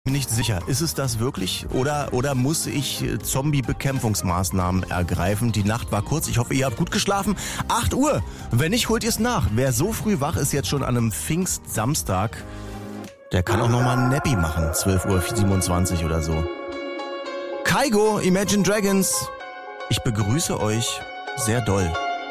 Nicht sicher, ist es das wirklich oder muss ich Zombie-Bekämpfungsmaßnahmen ergreifen? Die Nacht war kurz, ich hoffe, ihr habt gut geschlafen. 8 Uhr, wenn nicht, holt ihr es nach. Wer so früh wach ist, jetzt schon an einem Pfingstsamstag, der kann auch nochmal ein Nappy machen, 12:27 Uhr oder so. Kygo, Imagine Dragons, ich begrüße euch sehr doll.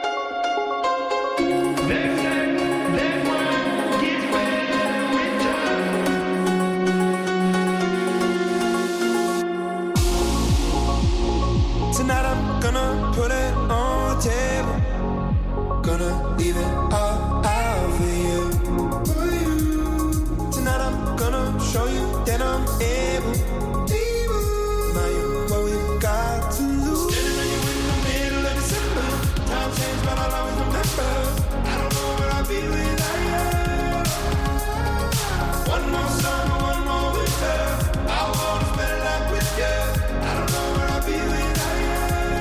Tonight I'm gonna put it on the table. Gonna leave it all out for you. Tonight I'm gonna show you that I'm able. Now you're what we've got to lose. Standing on you in the middle of December. Time changed, but I'll always remember. I don't know where I'll be without you. One more summer, one more winter. I wanna spend life with you. I don't know where I'll be without you.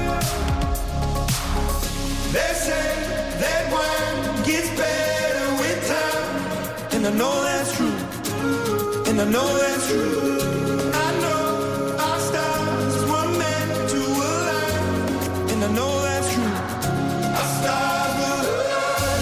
They say that wine gets better with time, and I know that's true, and I know that's true. I know our stars were meant to align, and I know that's true. Our stars will align.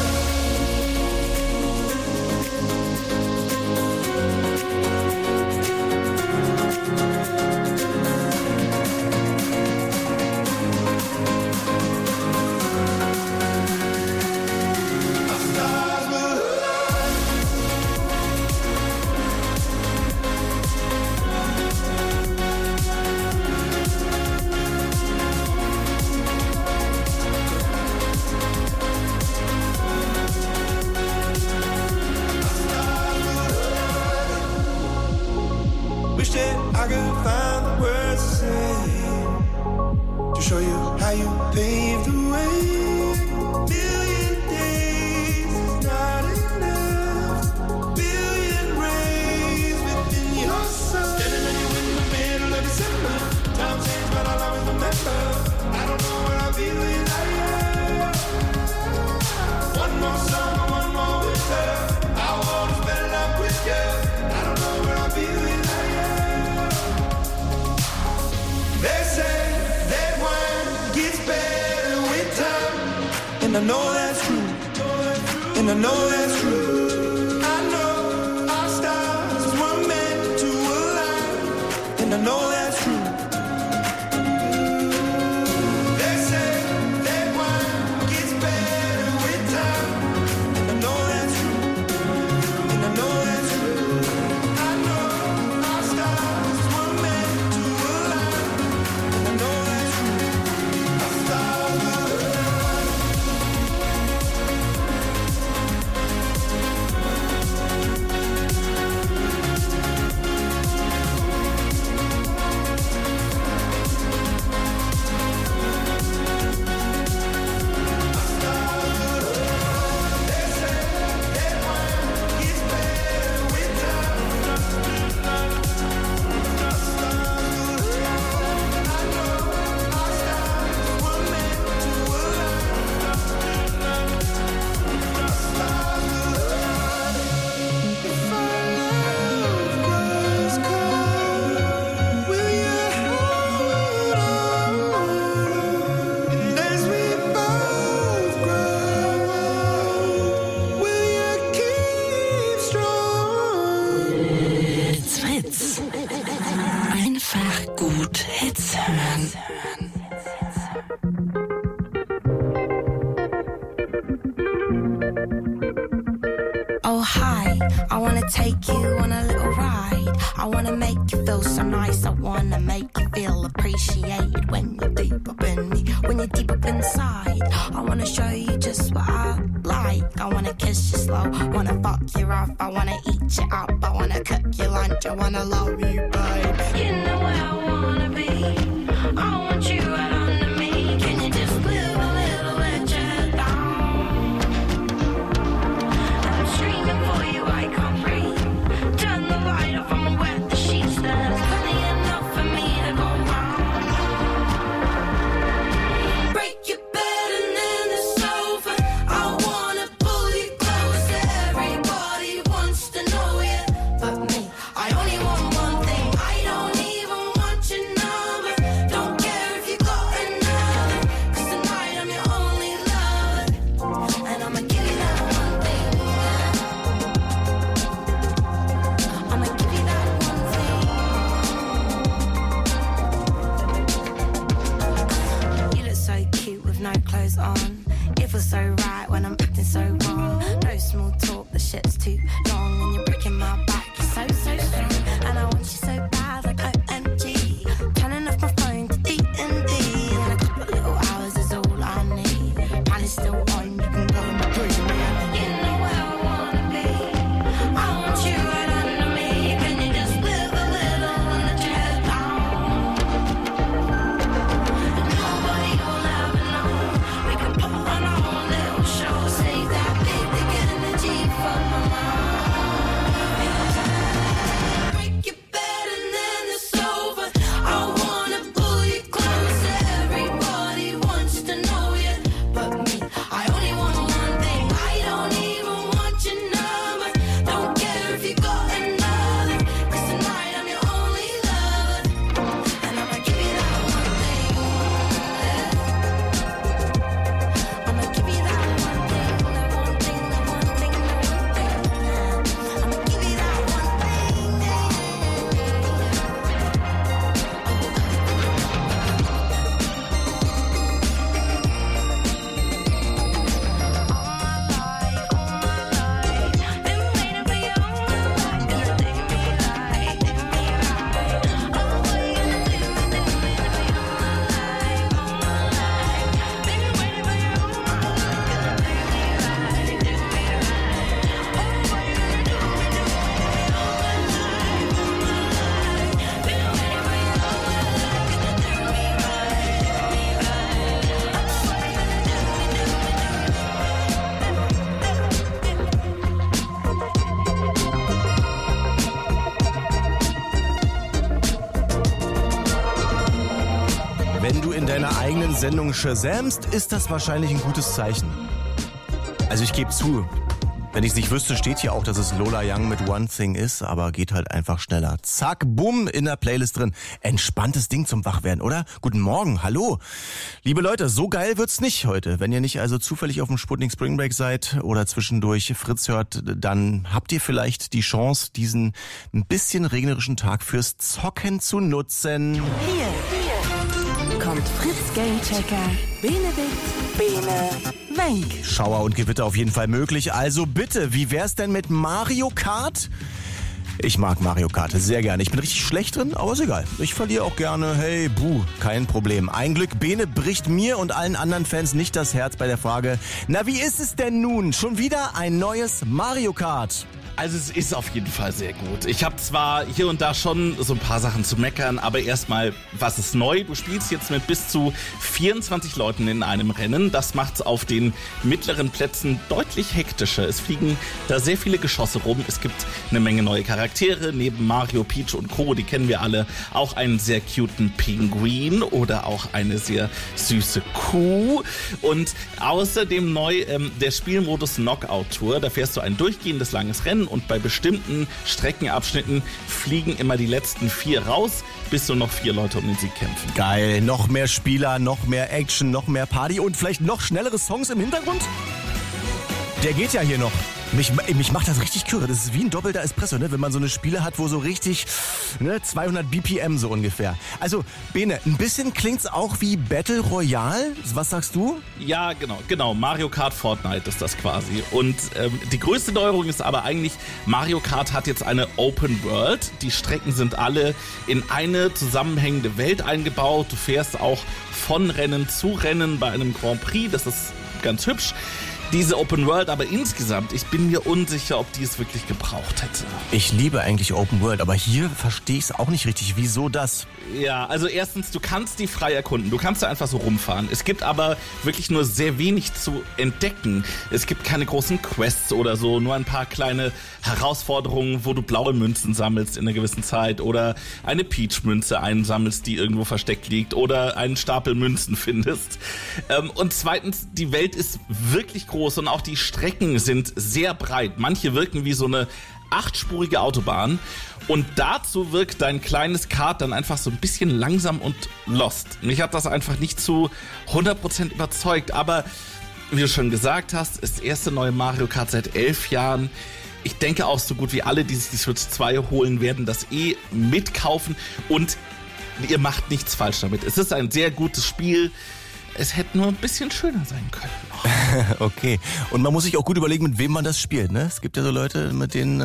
Wish that I could find the words to say to show you how you paved the way. Million days is not enough. Billion rays within your soul. Standing on you in the middle of December. Time changed, but I'll always remember. I don't know where I'll be without you. One more summer, one more winter. I wanna spend life with you. I don't know where I'll be without you. They say that wine gets better with time, and I know that's true, and I know that's true. I know our stars were meant to align, and I know that's true. They say that wine gets better with time, and I know that's true, and I know that's true. I know our stars were meant to align, and I know that's true. Our stars will gut Hits hören. Oh hi, I wanna take you on a little ride. I wanna make you feel so nice. I wanna make you feel appreciated when you're deep up in me, when you're deep up inside. I wanna show you just what I like. I wanna kiss you slow, wanna fuck you rough. I wanna eat you up, I wanna cook your lunch. I wanna love you, babe. You know where I wanna be. I want you right under me. Can you just live a little bit down? I'm screaming for you, I can't breathe. Turn the light off, I'ma wet the sheets. There's plenty enough for me to go round. Break your bed and then the sofa. I wanna pull you close. Everybody wants to know you, but me. I only want one thing Wenn du in deiner eigenen Sendung shazammst, ist das wahrscheinlich ein gutes Zeichen. Also ich gebe zu, wenn ich es nicht wüsste, steht hier auch, dass es Lola Young mit One Thing ist, aber geht halt einfach schneller. Zack, bumm, in der Playlist drin. Entspanntes Ding zum Wachwerden, oder? Guten Morgen, hallo. Liebe Leute, so geil wird's nicht heute. Wenn ihr nicht also zufällig auf dem Sputnik Spring Break seid oder zwischendurch Fritz hört, dann habt ihr vielleicht die Chance, diesen ein bisschen regnerischen Tag fürs Zocken zu nutzen. Hier kommt Fritz Gamechecker, Benedikt, Bene, Wenk. Schauer und Gewitter auf jeden Fall möglich. Also bitte, wie wär's denn mit Mario Kart? Ich mag Mario Kart sehr gerne. Ich bin richtig schlecht drin, aber ist egal. Ich verliere auch gerne. Hey, kein Problem. Ein Glück, Bene bricht mir und allen anderen Fans nicht das Herz bei der Frage, na, wie ist es denn nun? Schon wieder ein neues Mario Kart. Also es ist auf jeden Fall sehr gut. Ich habe zwar hier und da schon so ein paar Sachen zu meckern, aber erstmal, was ist neu? Du spielst jetzt mit bis zu 24 Leuten in einem Rennen. Das macht's auf den mittleren Plätzen deutlich hektischer. Es fliegen da sehr viele Geschosse rum. Es gibt eine Menge neue Charaktere. Neben Mario, Peach und Co., die kennen wir alle, auch einen sehr cuten Pinguin oder auch eine sehr süße Kuh. Und außerdem neu der Spielmodus Knockout Tour. Da fährst du ein durchgehendes langes Rennen und bei bestimmten Streckenabschnitten fliegen immer die letzten 4 raus, bis nur noch 4 Leute um den Sieg kämpfen. Geil, noch mehr Spieler, noch mehr Action, noch mehr Party und vielleicht noch schnellere Songs im Hintergrund? Der geht ja hier noch. Mich macht das richtig kürre. Das ist wie ein doppelter Espresso, ne? Wenn man so eine Spiele hat, wo so richtig 200 BPM so ungefähr. Also, Bene, ein bisschen klingt's auch wie Battle Royale. Was sagst du? Ja, genau. Mario Kart Fortnite ist das quasi. Und die größte Neuerung ist aber eigentlich, Mario Kart hat jetzt eine Open World. Die Strecken sind alle in eine zusammenhängende Welt eingebaut. Du fährst auch von Rennen zu Rennen bei einem Grand Prix. Das ist ganz hübsch. Diese Open World, aber insgesamt, ich bin mir unsicher, ob die es wirklich gebraucht hätte. Ich liebe eigentlich Open World, aber hier verstehe ich es auch nicht richtig. Wieso das? Ja, also erstens, du kannst die frei erkunden. Du kannst da einfach so rumfahren. Es gibt aber wirklich nur sehr wenig zu entdecken. Es gibt keine großen Quests oder so, nur ein paar kleine Herausforderungen, wo du blaue Münzen sammelst in einer gewissen Zeit oder eine Peach-Münze einsammelst, die irgendwo versteckt liegt oder einen Stapel Münzen findest. Und zweitens, die Welt ist wirklich groß und auch die Strecken sind sehr breit. Manche wirken wie so eine 8-spurige Autobahn und dazu wirkt dein kleines Kart dann einfach so ein bisschen langsam und lost. Mich hat das einfach nicht zu 100% überzeugt, aber wie du schon gesagt hast, ist das erste neue Mario Kart seit 11 Jahren. Ich denke auch, so gut wie alle, die sich die Switch 2 holen, werden das mitkaufen und ihr macht nichts falsch damit. Es ist ein sehr gutes Spiel. Es hätte nur ein bisschen schöner sein können. Okay. Und man muss sich auch gut überlegen, mit wem man das spielt, ne? Es gibt ja so Leute, mit denen,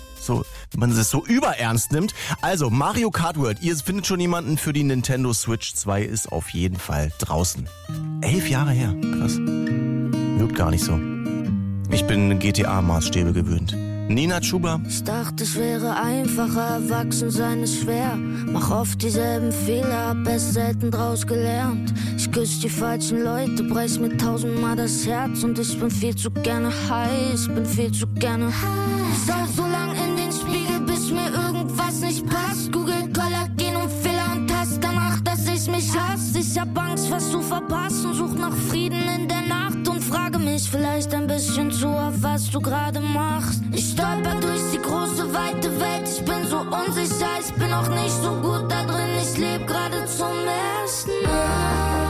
man es so überernst nimmt. Also, Mario Kart World. Ihr findet schon jemanden für die Nintendo Switch 2, ist auf jeden Fall draußen. 11 Jahre her. Krass. Wirkt gar nicht so. Ich bin GTA-Maßstäbe gewöhnt. Nina Chuba. Ich dachte, es wäre einfacher, erwachsen sein ist schwer. Mach oft dieselben Fehler, hab erst selten draus gelernt. Ich küsse die falschen Leute, brech mir 1000-mal das Herz. Und ich bin viel zu gerne heiß, bin viel zu gerne heiß. Ich schau so lang in den Spiegel, bis mir irgendwas nicht passt. Google Kollagen und Fehler und Hass danach, dass ich mich hasse. Ich hab Angst, was zu verpassen, such nach Frieden in der Nacht und frage mich vielleicht ein bisschen zu, auf was du gerade machst. Ich stolper durch die große, weite Welt, ich bin so unsicher, ich bin auch nicht so gut da drin, ich lebe gerade zum ersten Mal.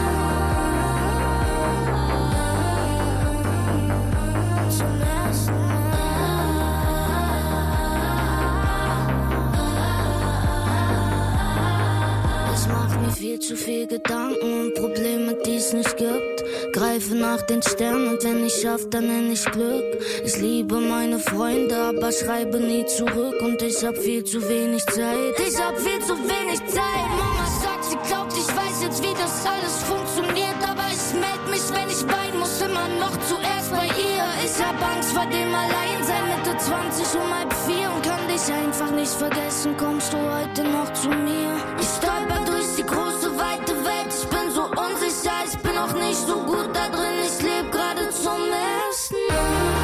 Zum ersten Mal. Ich mach mir viel zu viel Gedanken und Probleme, die es nicht gibt. Greife nach den Sternen und wenn ich schaff, dann nenn ich Glück. Ich liebe meine Freunde, aber schreibe nie zurück. Und ich hab viel zu wenig Zeit. Ich hab viel zu wenig Zeit. Mama sagt, sie glaubt, ich weiß jetzt, wie das alles funktioniert. Aber ich meld mich, wenn ich weinen muss, immer noch zuerst bei ihr. Ich hab Angst vor dem Alleinsein, Mitte 20 um 3:30 und kann dich einfach nicht vergessen. Kommst du heute noch zu mir? Ich stolper durch die große, weite Welt. Ich bin so unsicher, ich bin auch nicht so gut da drin. Ich lebe gerade zum ersten Mal.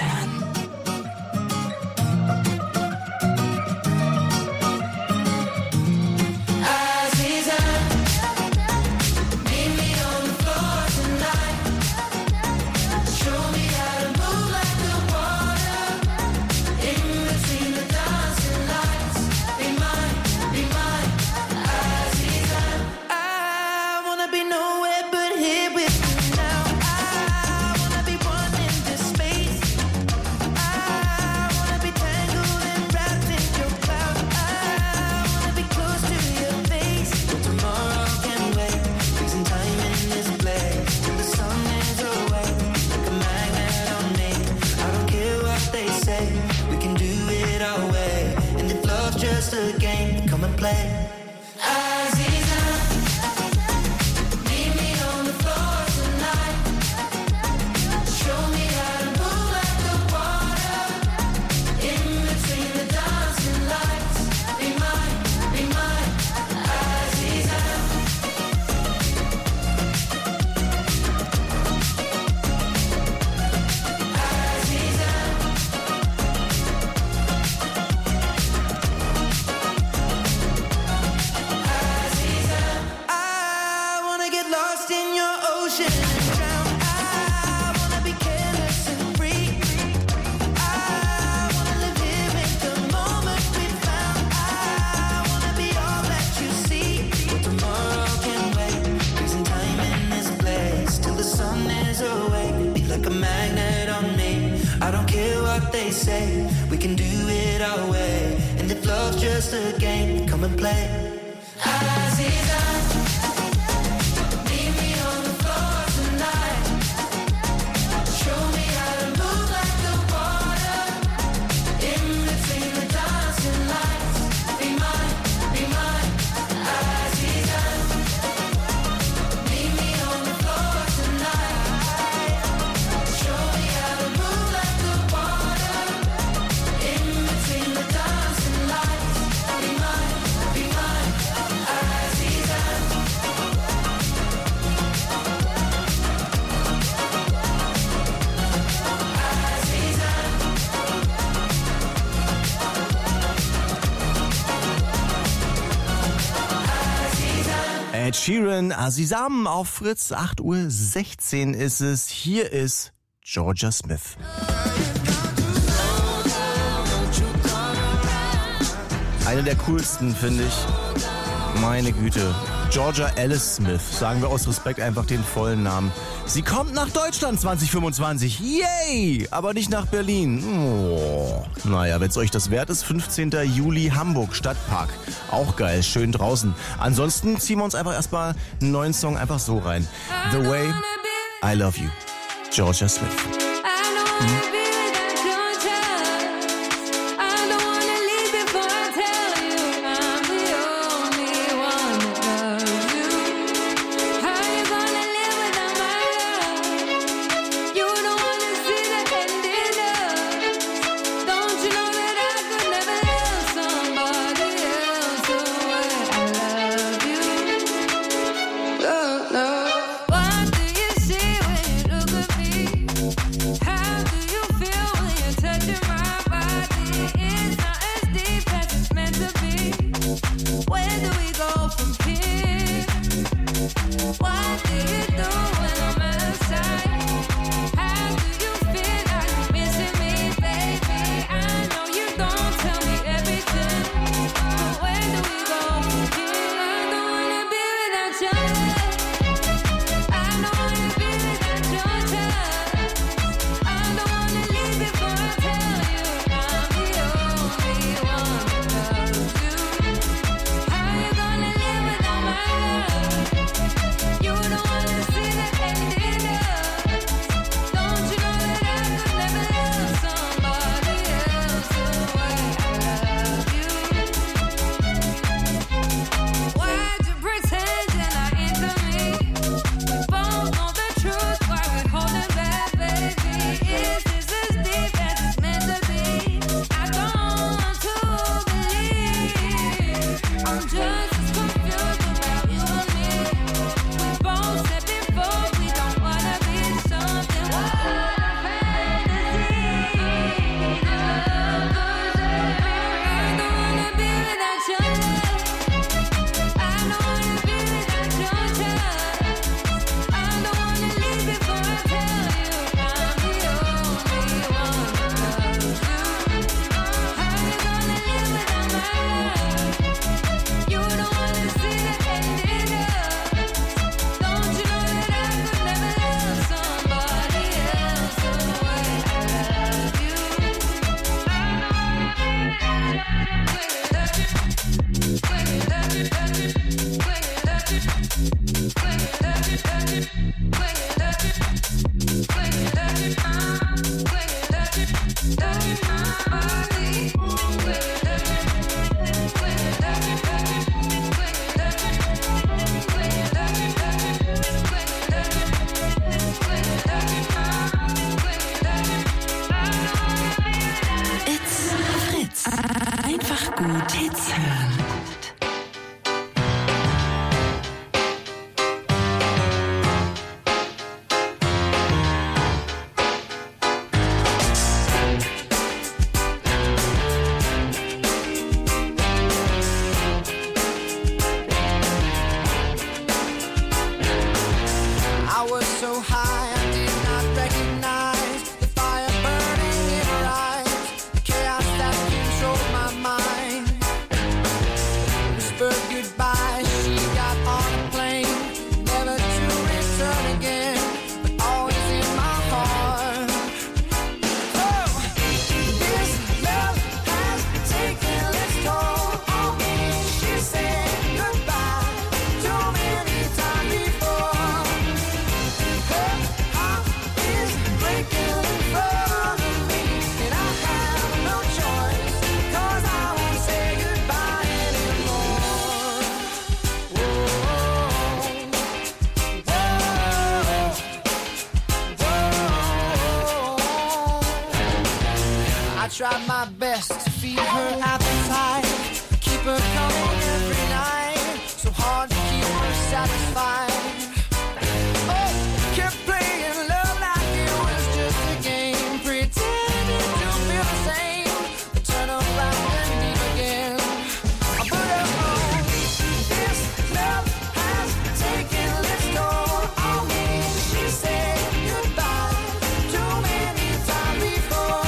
can. Just a game, come and play. They say we can do it our way, and if love's just a game, come and play. Ed Sheeran, Azizam auf Fritz, 8:16 Uhr ist es. Hier ist Georgia Smith. Eine der coolsten, finde ich. Meine Güte. Georgia Alice Smith. Sagen wir aus Respekt einfach den vollen Namen. Sie kommt nach Deutschland 2025. Yay! Aber nicht nach Berlin. Oh. Naja, wenn es euch das wert ist, 15. Juli Hamburg, Stadtpark. Auch geil, schön draußen. Ansonsten ziehen wir uns einfach erstmal einen neuen Song einfach so rein. The Way I Love You. Georgia Smith. What do you see when you look at me? How do you gut Hits hören. Tried my best to feed her appetite, keep her coming every night, so hard to keep her satisfied. Oh, kept playing love like it was just a game, pretending to feel the same, but turn around and leave again. I put her on. This love has taken its toll on me. She said goodbye too many times before.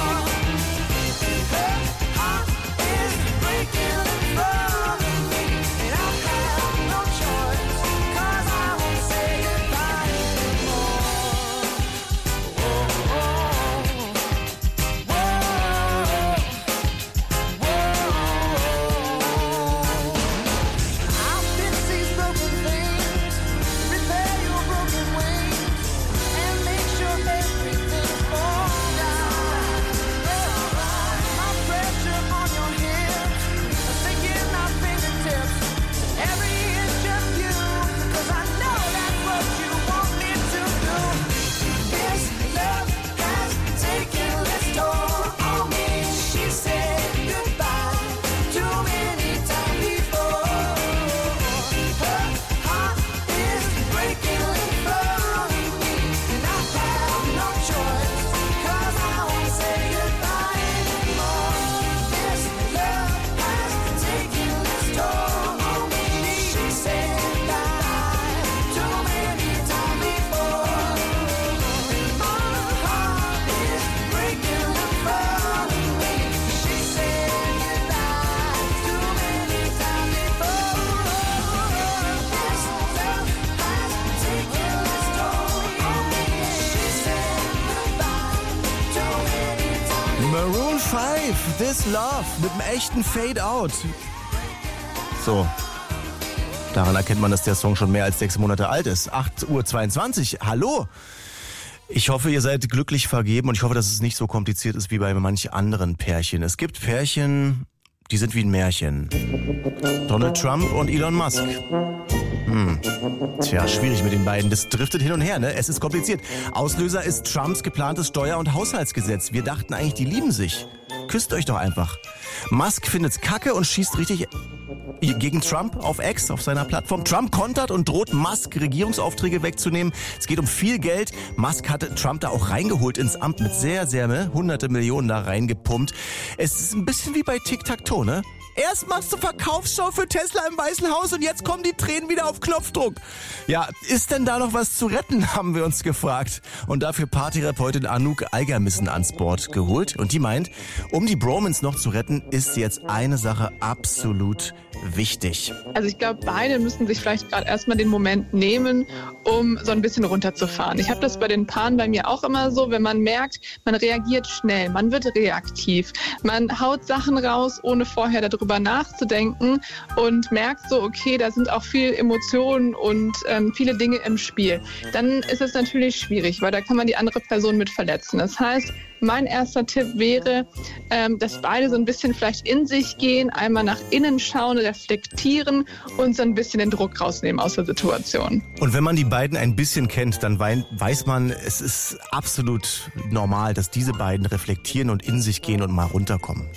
Maroon 5, This Love, mit einem echten Fade-Out. So, daran erkennt man, dass der Song schon mehr als 6 Monate alt ist. 8:22 Uhr, hallo. Ich hoffe, ihr seid glücklich vergeben und ich hoffe, dass es nicht so kompliziert ist wie bei manch anderen Pärchen. Es gibt Pärchen, die sind wie ein Märchen. Donald Trump und Elon Musk. Tja, schwierig mit den beiden. Das driftet hin und her, ne? Es ist kompliziert. Auslöser ist Trumps geplantes Steuer- und Haushaltsgesetz. Wir dachten eigentlich, die lieben sich. Küsst euch doch einfach. Musk findet's kacke und schießt richtig gegen Trump auf X, auf seiner Plattform. Trump kontert und droht Musk, Regierungsaufträge wegzunehmen. Es geht um viel Geld. Musk hatte Trump da auch reingeholt ins Amt mit sehr, hunderte Millionen da reingepumpt. Es ist ein bisschen wie bei Tic-Tac-Toe, ne? Erst machst du Verkaufsshow für Tesla im Weißen Haus und jetzt kommen die Tränen wieder auf Knopfdruck. Ja, ist denn da noch was zu retten, haben wir uns gefragt. Und dafür Partyrepeutin Anouk Eigermissen ans Board geholt. Und die meint, um die Bromance noch zu retten, ist jetzt eine Sache absolut wichtig. Also ich glaube, beide müssen sich vielleicht gerade erstmal den Moment nehmen, um so ein bisschen runterzufahren. Ich habe das bei den Paaren bei mir auch immer so, wenn man merkt, man reagiert schnell, man wird reaktiv, man haut Sachen raus, ohne vorher darüber nachzudenken und merkt so, okay, da sind auch viele Emotionen und viele Dinge im Spiel. Dann ist es natürlich schwierig, weil da kann man die andere Person mit verletzen. Das heißt, mein erster Tipp wäre, dass beide so ein bisschen vielleicht in sich gehen, einmal nach innen schauen, reflektieren und so ein bisschen den Druck rausnehmen aus der Situation. Und wenn man die beiden ein bisschen kennt, dann weiß man, es ist absolut normal, dass diese beiden reflektieren und in sich gehen und mal runterkommen.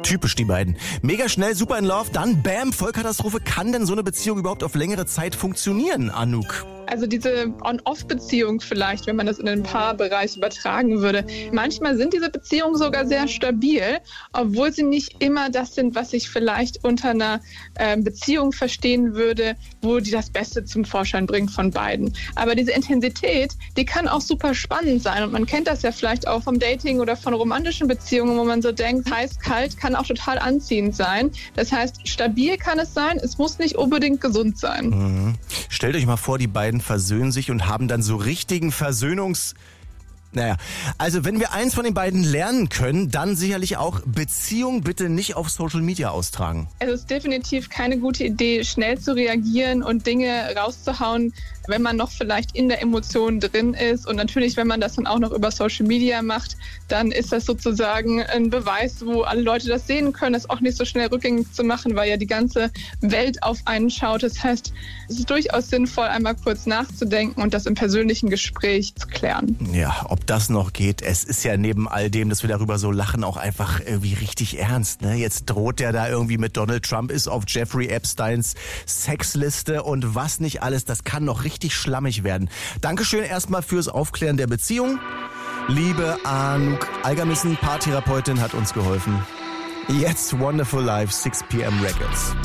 Typisch die beiden. Mega schnell, super in Love, dann bam, Vollkatastrophe. Kann denn so eine Beziehung überhaupt auf längere Zeit funktionieren, Anouk? Also diese On-Off-Beziehung vielleicht, wenn man das in den Paarbereich übertragen würde. Manchmal sind diese Beziehungen sogar sehr stabil, obwohl sie nicht immer das sind, was ich vielleicht unter einer Beziehung verstehen würde, wo die das Beste zum Vorschein bringt von beiden. Aber diese Intensität, die kann auch super spannend sein. Und man kennt das ja vielleicht auch vom Dating oder von romantischen Beziehungen, wo man so denkt, heiß, kalt kann auch total anziehend sein. Das heißt, stabil kann es sein, es muss nicht unbedingt gesund sein. Mhm. Stellt euch mal vor, die beiden versöhnen sich und haben dann so richtigen Naja, also wenn wir eins von den beiden lernen können, dann sicherlich auch Beziehung bitte nicht auf Social Media austragen. Es ist definitiv keine gute Idee, schnell zu reagieren und Dinge rauszuhauen, wenn man noch vielleicht in der Emotion drin ist. Und natürlich, wenn man das dann auch noch über Social Media macht, dann ist das sozusagen ein Beweis, wo alle Leute das sehen können, das auch nicht so schnell rückgängig zu machen, weil ja die ganze Welt auf einen schaut. Das heißt, es ist durchaus sinnvoll, einmal kurz nachzudenken und das im persönlichen Gespräch zu klären. Ja, ob das noch geht, es ist ja neben all dem, dass wir darüber so lachen, auch einfach irgendwie richtig ernst. Ne? Jetzt droht der da irgendwie mit Donald Trump, ist auf Jeffrey Epsteins Sexliste und was nicht alles, das kann noch richtig schlammig werden. Dankeschön erstmal fürs Aufklären der Beziehung. Liebe Anouk Algermissen, Paartherapeutin, hat uns geholfen. Jetzt Wonderful Life, 6 p.m. Records.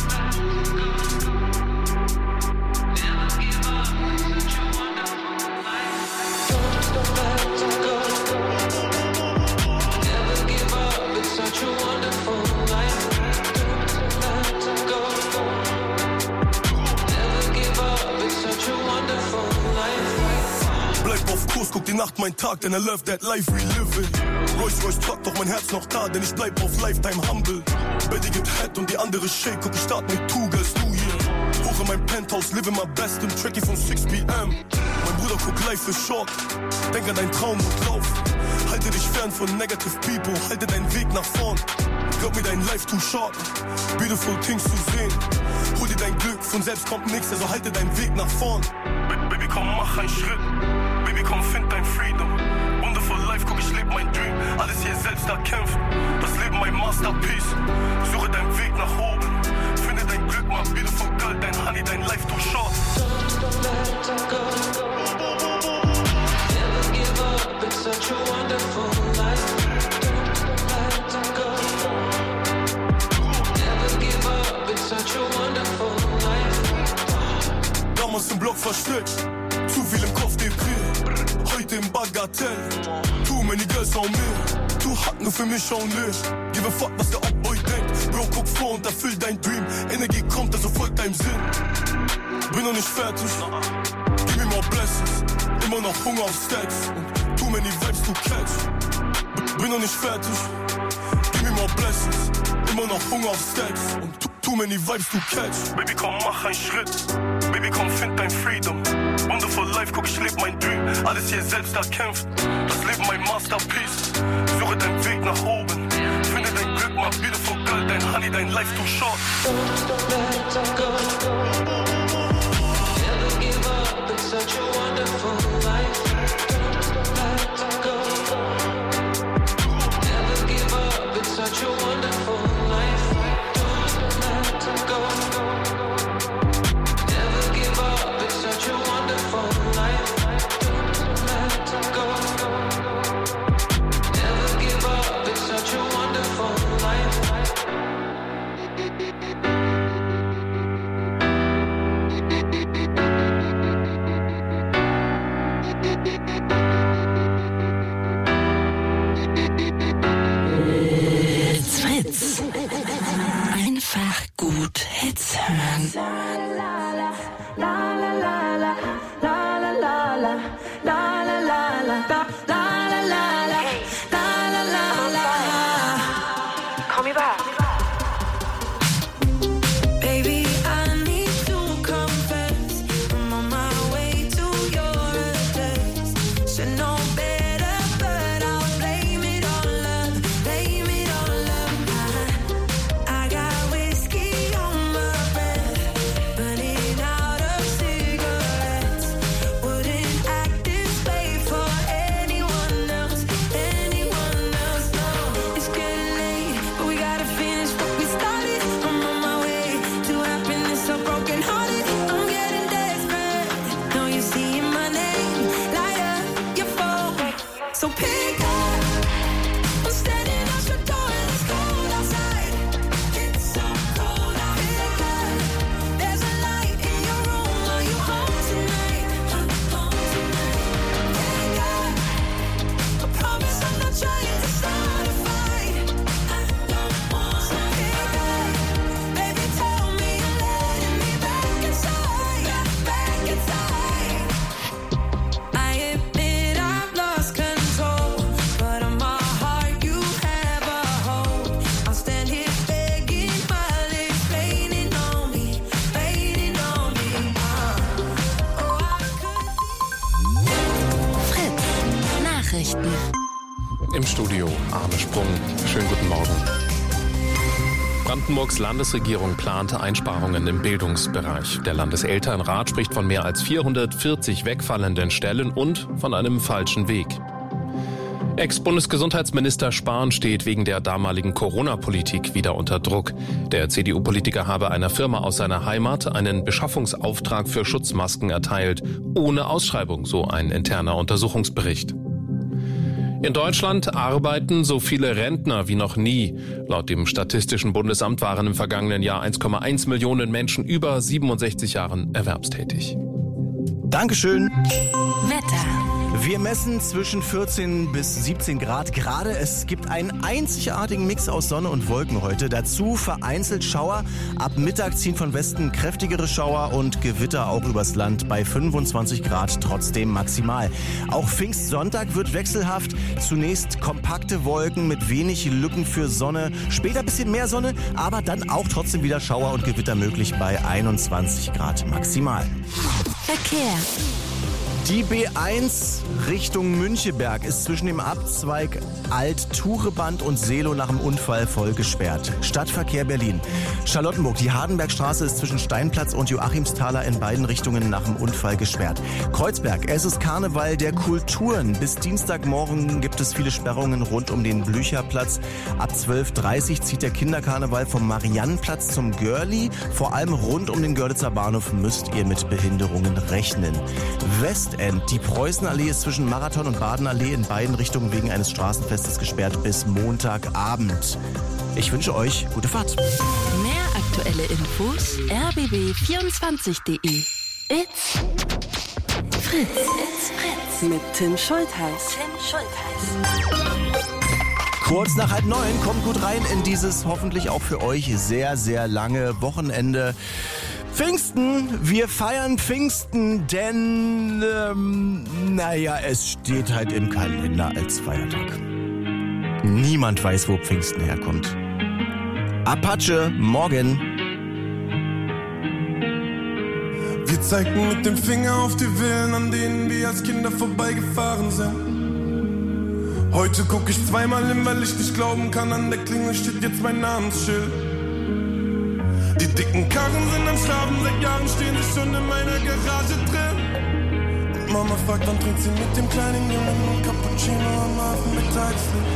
Guck die Nacht, mein Tag, denn I love that life we live in. Rolls-Royce Truck, doch mein Herz noch da, denn ich bleib auf Lifetime humble. Betty gibt Head und die andere Shake, guck ich start mit 2 Girls, New Year. Hoch in mein Penthouse, living my best im Tracky von 6 p.m. Mein Bruder guckt life ist short, denk an deinen Traum und lauf. Halte dich fern von negative people, halte deinen Weg nach vorn. Glaub mir, dein Life too short, beautiful things zu sehen. Hol dir dein Glück, von selbst kommt nix, also halte deinen Weg nach vorn. Baby, komm, mach einen Schritt. Baby, komm, find dein Freedom. Wonderful life, guck, ich leb mein Dream. Alles hier selbst erkämpft. Das Leben mein Masterpiece. Suche deinen Weg nach oben. Finde dein Glück, my beautiful girl. Dein Honey, dein Life too short. Don't let go. Never give up, it's such a wonderful life. Don't let go. Never give up, it's such a wonderful life. Damals im Block versteckt. Zu viel im Kopf Depri, heute im Bagatell. Too many girls on me, too hot nur für mich only. Give a fuck, was der Upboy denkt. Bro, guck vor und erfüll dein Dream. Energie kommt, also folgt deinem Sinn. Bin noch nicht fertig, give me more blessings. Immer noch Hunger auf Stacks und too many vibes to catch. Bin noch nicht fertig, give me more blessings. Immer noch Hunger auf Stacks und too many vibes to catch. Baby, komm, mach einen Schritt. Baby, komm, find dein Freedom. Wonderful life, guck, ich leb mein Dream. Alles hier selbst erkämpft. Das Leben mein Masterpiece. Suche deinen Weg nach oben. Finde dein Glück, my beautiful girl. Dein Honey, dein Life too short. Don't let go. Never give up, it's such a wonderful life. Don't let go. Never give up, it's such a wonderful life. Don't let go. Never give up, it's such a wonderful life. Don't let go. Never give up, it's such a wonderful life. It's Fritz. Einfach gut Hits hören. Call me back. Baby, I need to confess, I'm on my way to your address. Should know better, but I'll blame it on love. Blame it on love. I got whiskey on my breath, burning out of cigarettes. Wouldn't act this way for anyone else. No, it's getting late, but we gotta finish. schönen guten Morgen. Brandenburgs Landesregierung plante Einsparungen im Bildungsbereich. Der Landeselternrat spricht von mehr als 440 wegfallenden Stellen und von einem falschen Weg. Ex-Bundesgesundheitsminister Spahn steht wegen der damaligen Corona-Politik wieder unter Druck. Der CDU-Politiker habe einer Firma aus seiner Heimat einen Beschaffungsauftrag für Schutzmasken erteilt, ohne Ausschreibung, so ein interner Untersuchungsbericht. In Deutschland arbeiten so viele Rentner wie noch nie. Laut dem Statistischen Bundesamt waren im vergangenen Jahr 1,1 Millionen Menschen über 67 Jahren erwerbstätig. Dankeschön. Wetter. Wir messen zwischen 14 bis 17 Grad gerade. Es gibt einen einzigartigen Mix aus Sonne und Wolken heute. Dazu vereinzelt Schauer. Ab Mittag ziehen von Westen kräftigere Schauer und Gewitter auch übers Land bei 25 Grad trotzdem maximal. Auch Pfingstsonntag wird wechselhaft. Zunächst kompakte Wolken mit wenig Lücken für Sonne. Später ein bisschen mehr Sonne, aber dann auch trotzdem wieder Schauer und Gewitter möglich bei 21 Grad maximal. Verkehr. Die B1 Richtung Müncheberg ist zwischen dem Abzweig Alt-Tureband und Seelow nach dem Unfall voll gesperrt. Stadtverkehr Berlin. Charlottenburg, die Hardenbergstraße ist zwischen Steinplatz und Joachimsthaler in beiden Richtungen nach dem Unfall gesperrt. Kreuzberg, es ist Karneval der Kulturen. Bis Dienstagmorgen gibt es viele Sperrungen rund um den Blücherplatz. Ab 12:30 Uhr zieht der Kinderkarneval vom Mariannenplatz zum Görli. Vor allem rund um den Görlitzer Bahnhof müsst ihr mit Behinderungen rechnen. Westend, die Preußenallee ist zwischen Marathon und Badenallee in beiden Richtungen wegen eines Straßenfestes gesperrt bis Montagabend. Ich wünsche euch gute Fahrt. Mehr aktuelle Infos rbb24.de. It's Fritz. It's Fritz. Mit Tim Schultheiß. Kurz nach 8:30 kommt gut rein in dieses hoffentlich auch für euch sehr, sehr lange Wochenende. Pfingsten, wir feiern Pfingsten, denn, es steht halt im Kalender als Feiertag. Niemand weiß, wo Pfingsten herkommt. Apache, morgen. Wir zeigten mit dem Finger auf die Villen, an denen wir als Kinder vorbeigefahren sind. Heute guck ich zweimal hin, weil ich nicht glauben kann, an der Klingel steht jetzt mein Namensschild. Die dicken Karren sind am Schlafen, seit Jahren stehen sie schon in meiner Garage drin. Und Mama fragt, wann trinkt sie mit dem kleinen Jungen und Cappuccino am Abend mittagslicht.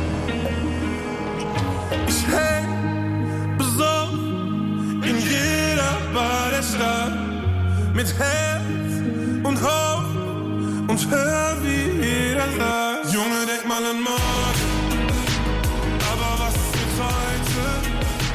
Ich häng besoffen in jeder Bar der Stadt, mit Herz und Hoffnung und hör, wie jeder sagt: Junge, denk mal an morgen, aber was ist mit heute?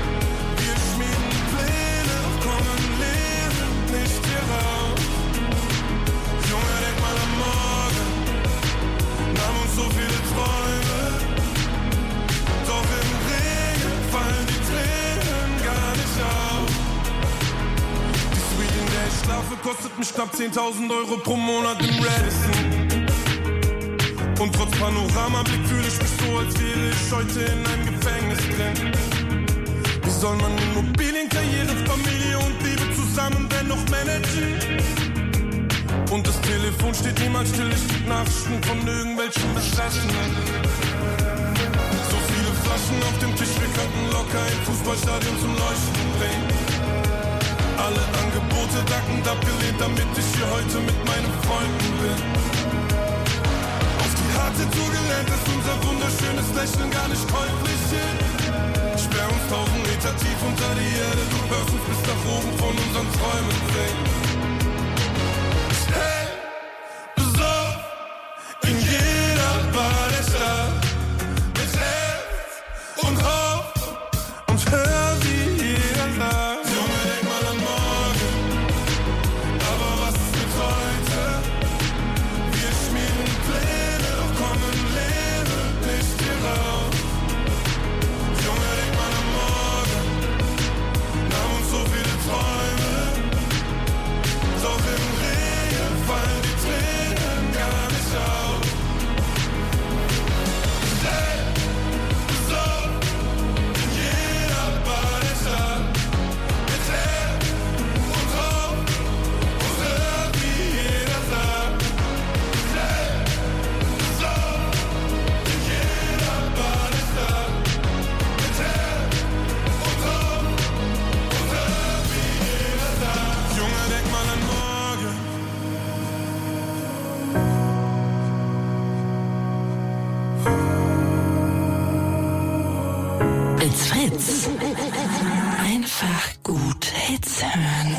So viele Träume, doch im Regen fallen die Tränen gar nicht auf. Die Suite, in der ich schlafe, kostet mich knapp 10.000 Euro pro Monat im Radisson. Und trotz Panoramablick fühle ich mich so, als wäre ich heute in einem Gefängnis drin. Wie soll man Immobilienkarriere, Familie und Liebe zusammen dennoch managen? Und das Telefon steht niemals still, ich krieg Nachrichten von irgendwelchen Besessenen. So viele Flaschen auf dem Tisch, wir könnten locker ein Fußballstadion zum Leuchten bringen. Alle Angebote dankend abgelehnt, damit ich hier heute mit meinen Freunden bin. Auf die harte Tour gelernt, dass unser wunderschönes Lächeln gar nicht käuflich ist. Sperr uns 1000 Meter tief unter die Erde, du hörst uns bis nach oben von unseren Träumen singen. Hey, besoffen in jeder Bar der Stadt, mit Herz und Hoffnung und hör, wie jeder sagt: Junge, denk mal an morgen, aber was ist mit heute? Wir schmieden Pläne, doch kommen Leben nicht hier raus. Junge, denk mal an morgen, haben uns so viele Träume. It's Fritz. Einfach gut Hits hören.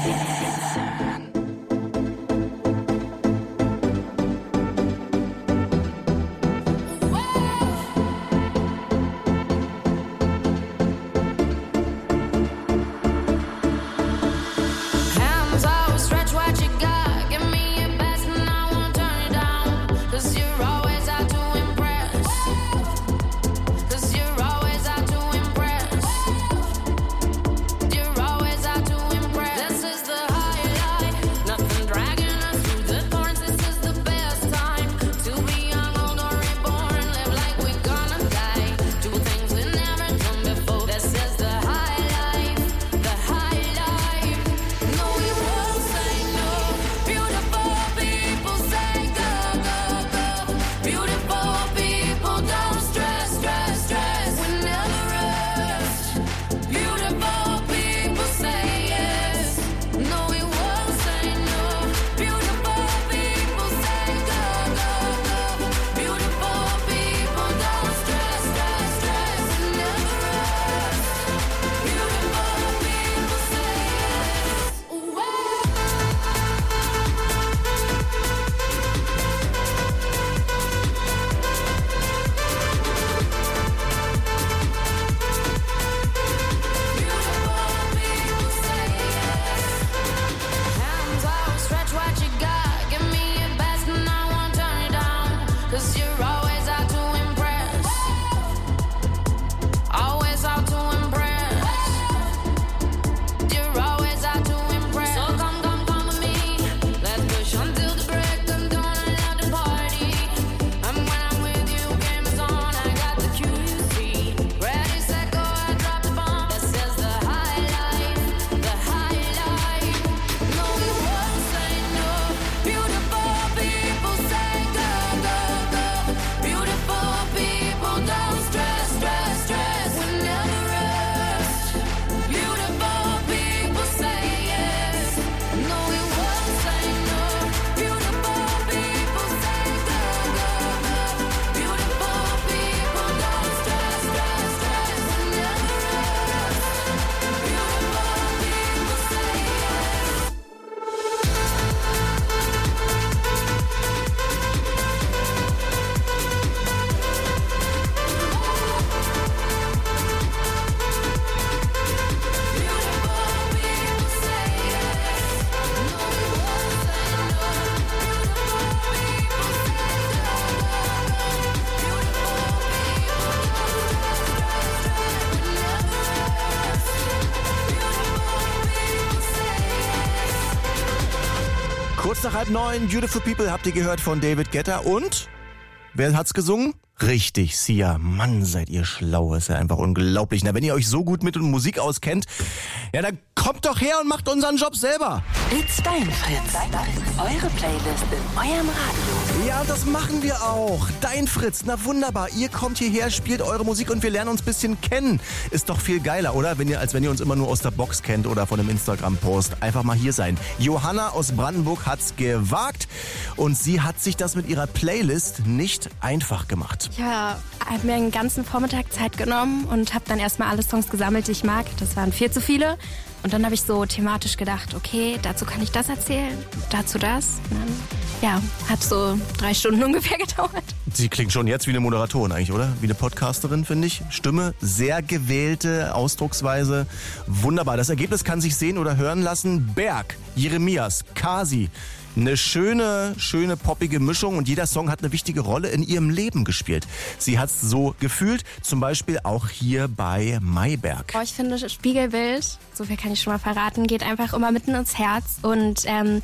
Kurz nach 8:30, Beautiful People habt ihr gehört von David Guetta und wer hat's gesungen? Richtig, Sia. Mann, seid ihr schlau. Ist ja einfach unglaublich. Na, wenn ihr euch so gut mit Musik auskennt, ja, dann kommt doch her und macht unseren Job selber. It's dein Fritz. Eure Playlist in eurem Radio. Ja, das machen wir auch. Dein Fritz, na wunderbar. Ihr kommt hierher, spielt eure Musik und wir lernen uns ein bisschen kennen. Ist doch viel geiler, oder? Als wenn ihr uns immer nur aus der Box kennt oder von einem Instagram-Post. Einfach mal hier sein. Johanna aus Brandenburg hat's gewagt und sie hat sich das mit ihrer Playlist nicht einfach gemacht. Ja, ich habe mir einen ganzen Vormittag Zeit genommen und habe dann erstmal alle Songs gesammelt, die ich mag. Das waren viel zu viele. Und dann habe ich so thematisch gedacht, okay, dazu kann ich das erzählen, dazu das. Und dann, ja, hat so 3 Stunden ungefähr gedauert. Sie klingt schon jetzt wie eine Moderatorin eigentlich, oder? Wie eine Podcasterin, finde ich. Stimme, sehr gewählte Ausdrucksweise. Wunderbar. Das Ergebnis kann sich sehen oder hören lassen. Berg, Jeremias, Kasi. Eine schöne poppige Mischung und jeder Song hat eine wichtige Rolle in ihrem Leben gespielt. Sie hat es so gefühlt, zum Beispiel auch hier bei Mayberg. Ich finde, Spiegelbild, so viel kann ich schon mal verraten, geht einfach immer mitten ins Herz und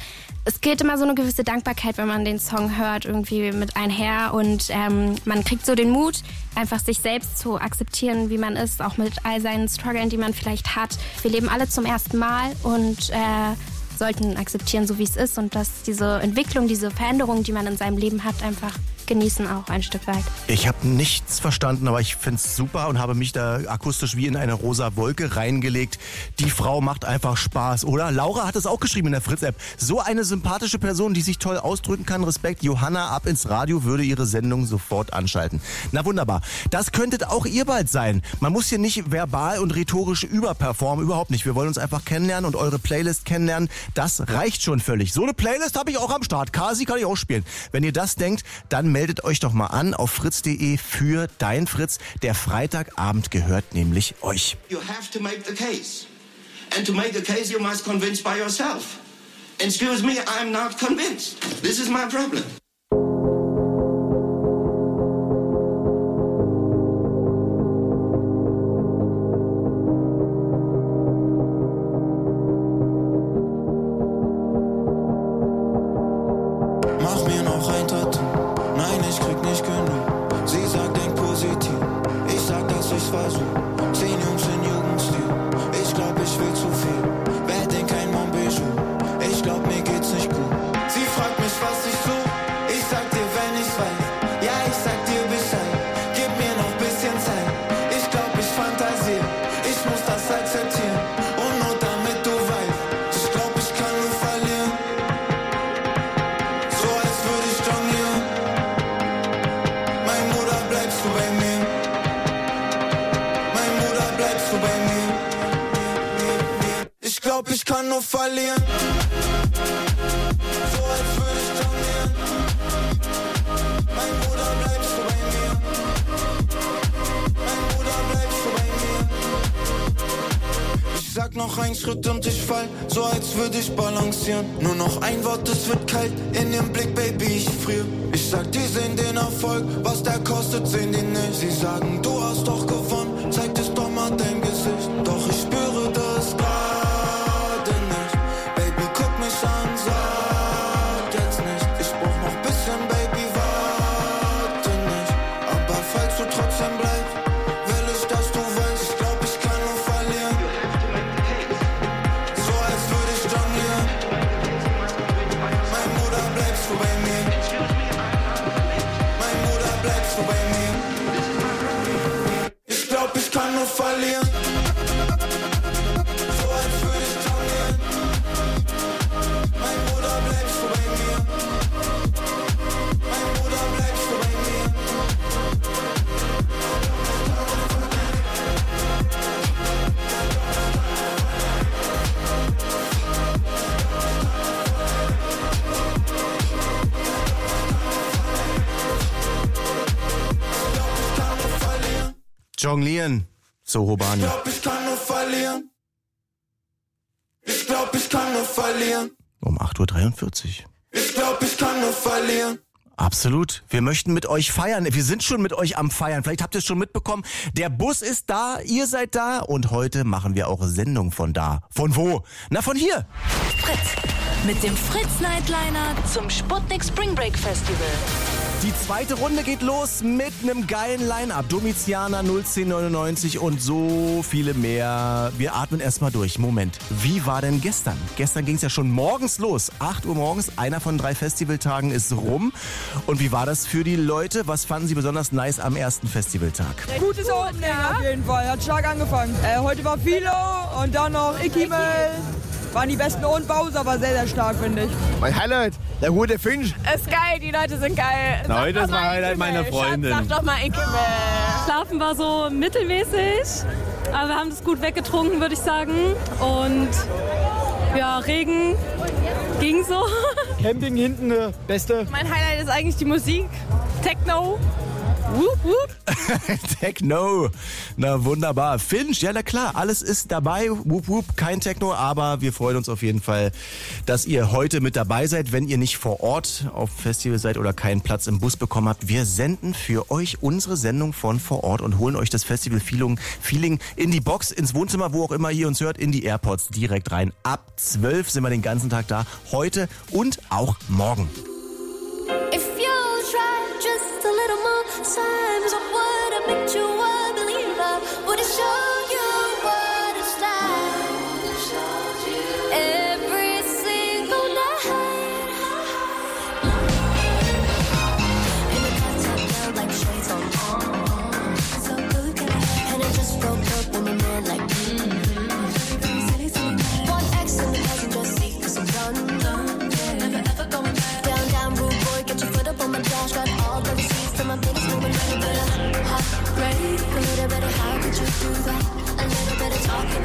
es geht immer so eine gewisse Dankbarkeit, wenn man den Song hört, irgendwie mit einher und man kriegt so den Mut, einfach sich selbst zu akzeptieren, wie man ist, auch mit all seinen Struggeln, die man vielleicht hat. Wir leben alle zum ersten Mal und sollten akzeptieren, so wie es ist und dass diese Entwicklung, diese Veränderung, die man in seinem Leben hat, einfach genießen auch ein Stück weit. Ich habe nichts verstanden, aber ich finde es super und habe mich da akustisch wie in eine rosa Wolke reingelegt. Die Frau macht einfach Spaß, oder? Laura hat es auch geschrieben in der Fritz-App. So eine sympathische Person, die sich toll ausdrücken kann. Respekt. Johanna, ab ins Radio, würde ihre Sendung sofort anschalten. Na wunderbar. Das könntet auch ihr bald sein. Man muss hier nicht verbal und rhetorisch überperformen, überhaupt nicht. Wir wollen uns einfach kennenlernen und eure Playlist kennenlernen. Das reicht schon völlig. So eine Playlist habe ich auch am Start. Kasi kann ich auch spielen. Wenn ihr das denkt, dann meldet euch doch mal an auf fritz.de für Dein Fritz. Der Freitagabend gehört nämlich euch. You have to make the case. And to make the case, you must convince by yourself. Excuse me, I'm not convinced. This is my problem. Mach mir noch ein Tattoo. Nein, ich krieg nicht genug. Sie sagt, denk positiv. Ich sag, dass ich's versuch. 10 Jungs in Jugendstil. Ich glaub, ich will zu viel. Wer denkt kein Montbijou? Ich glaub, mir geht's nicht gut. Sie fragt mich, was ich such. Ich sag dir, wenn ich's weiß. Ja, ich sag dir Bescheid. Gib mir noch bisschen Zeit. Ich glaub, ich fantasier. Ich muss das akzeptieren. Und nur damit du weißt. Ich glaub, ich kann nur verlieren. So als würde ich jonglieren. Mein Bruder, bleibst du bei mir? Mein Bruder, bleibst du bei mir? Ich glaub, ich kann nur verlieren. So als würde ich jonglieren. Mein Bruder, bleibst du bei mir? Mein Bruder, bleibst du bei mir? Ich sag noch einen Schritt und ich fall, so als würde ich balancieren. Nur noch ein Wort, es wird kalt, in ihrem Blick, Baby, ich frier. Ich sag, die sehen den Erfolg, was der kostet, sehen die nicht. Sie sagen, du hast doch gewonnen, zeig es doch mal dein Gesicht. Doch ich spüre das gerade nicht. Baby, guck mich an, sag jetzt nicht. Ich brauch noch bisschen, Baby, warte nicht. Aber falls du trotzdem bleibst, will ich, dass du weißt, ich glaub, ich kann nur verlieren. So als würde ich jonglieren. Mein Bruder, bleibst du bei mir? Mein Bruder, bleibst du bei mir? Ich glaub, ich kann nur verlieren. So als würde ich jonglieren. Mein Bruder, bleibst du bei mir? Mein Bruder, bleibst du bei mir? Jonglieren, Sohobani. Ich glaub, ich kann nur verlieren. Ich glaub, ich kann nur verlieren. Um 8.43 Uhr. Ich glaub, ich kann nur verlieren. Absolut. Wir möchten mit euch feiern. Wir sind schon mit euch am Feiern. Vielleicht habt ihr es schon mitbekommen. Der Bus ist da, ihr seid da und heute machen wir auch Sendung von da. Von wo? Na, von hier. Fritz. Mit dem Fritz Nightliner zum Sputnik Spring Break Festival. Die zweite Runde geht los mit einem geilen Line-Up. Domiziana 01099 und so viele mehr. Wir atmen erstmal durch. Moment, wie war denn gestern? Gestern ging es ja schon morgens los. 8 Uhr morgens, einer von 3 Festivaltagen ist rum. Und wie war das für die Leute? Was fanden sie besonders nice am ersten Festivaltag? Gutes Opening auf jeden Fall, hat stark angefangen. Heute war Philo und dann noch Ikimel. Waren die besten und Bowser war sehr, sehr stark, finde ich. Mein Highlight, der gute Finch. Ist geil, die Leute sind geil. Na, heute ist mein Highlight meiner Freundin. Sag doch mal Ikimel. Schlafen war so mittelmäßig, aber wir haben das gut weggetrunken, würde ich sagen. Und ja, Regen ging so. Camping hinten, beste. Mein Highlight ist eigentlich die Musik. Techno. Whoop, whoop. Techno. Na wunderbar. Finch, ja na klar, alles ist dabei. Whoop, whoop, kein Techno, aber wir freuen uns auf jeden Fall, dass ihr heute mit dabei seid, wenn ihr nicht vor Ort auf Festival seid oder keinen Platz im Bus bekommen habt. Wir senden für euch unsere Sendung von vor Ort und holen euch das Festival-Feeling in die Box, ins Wohnzimmer, wo auch immer ihr uns hört, in die AirPods direkt rein. Ab 12 sind wir den ganzen Tag da, heute und auch morgen. If you try just a little more times, I would have made you a believer. Would have shown you what it's like. Every single night. In the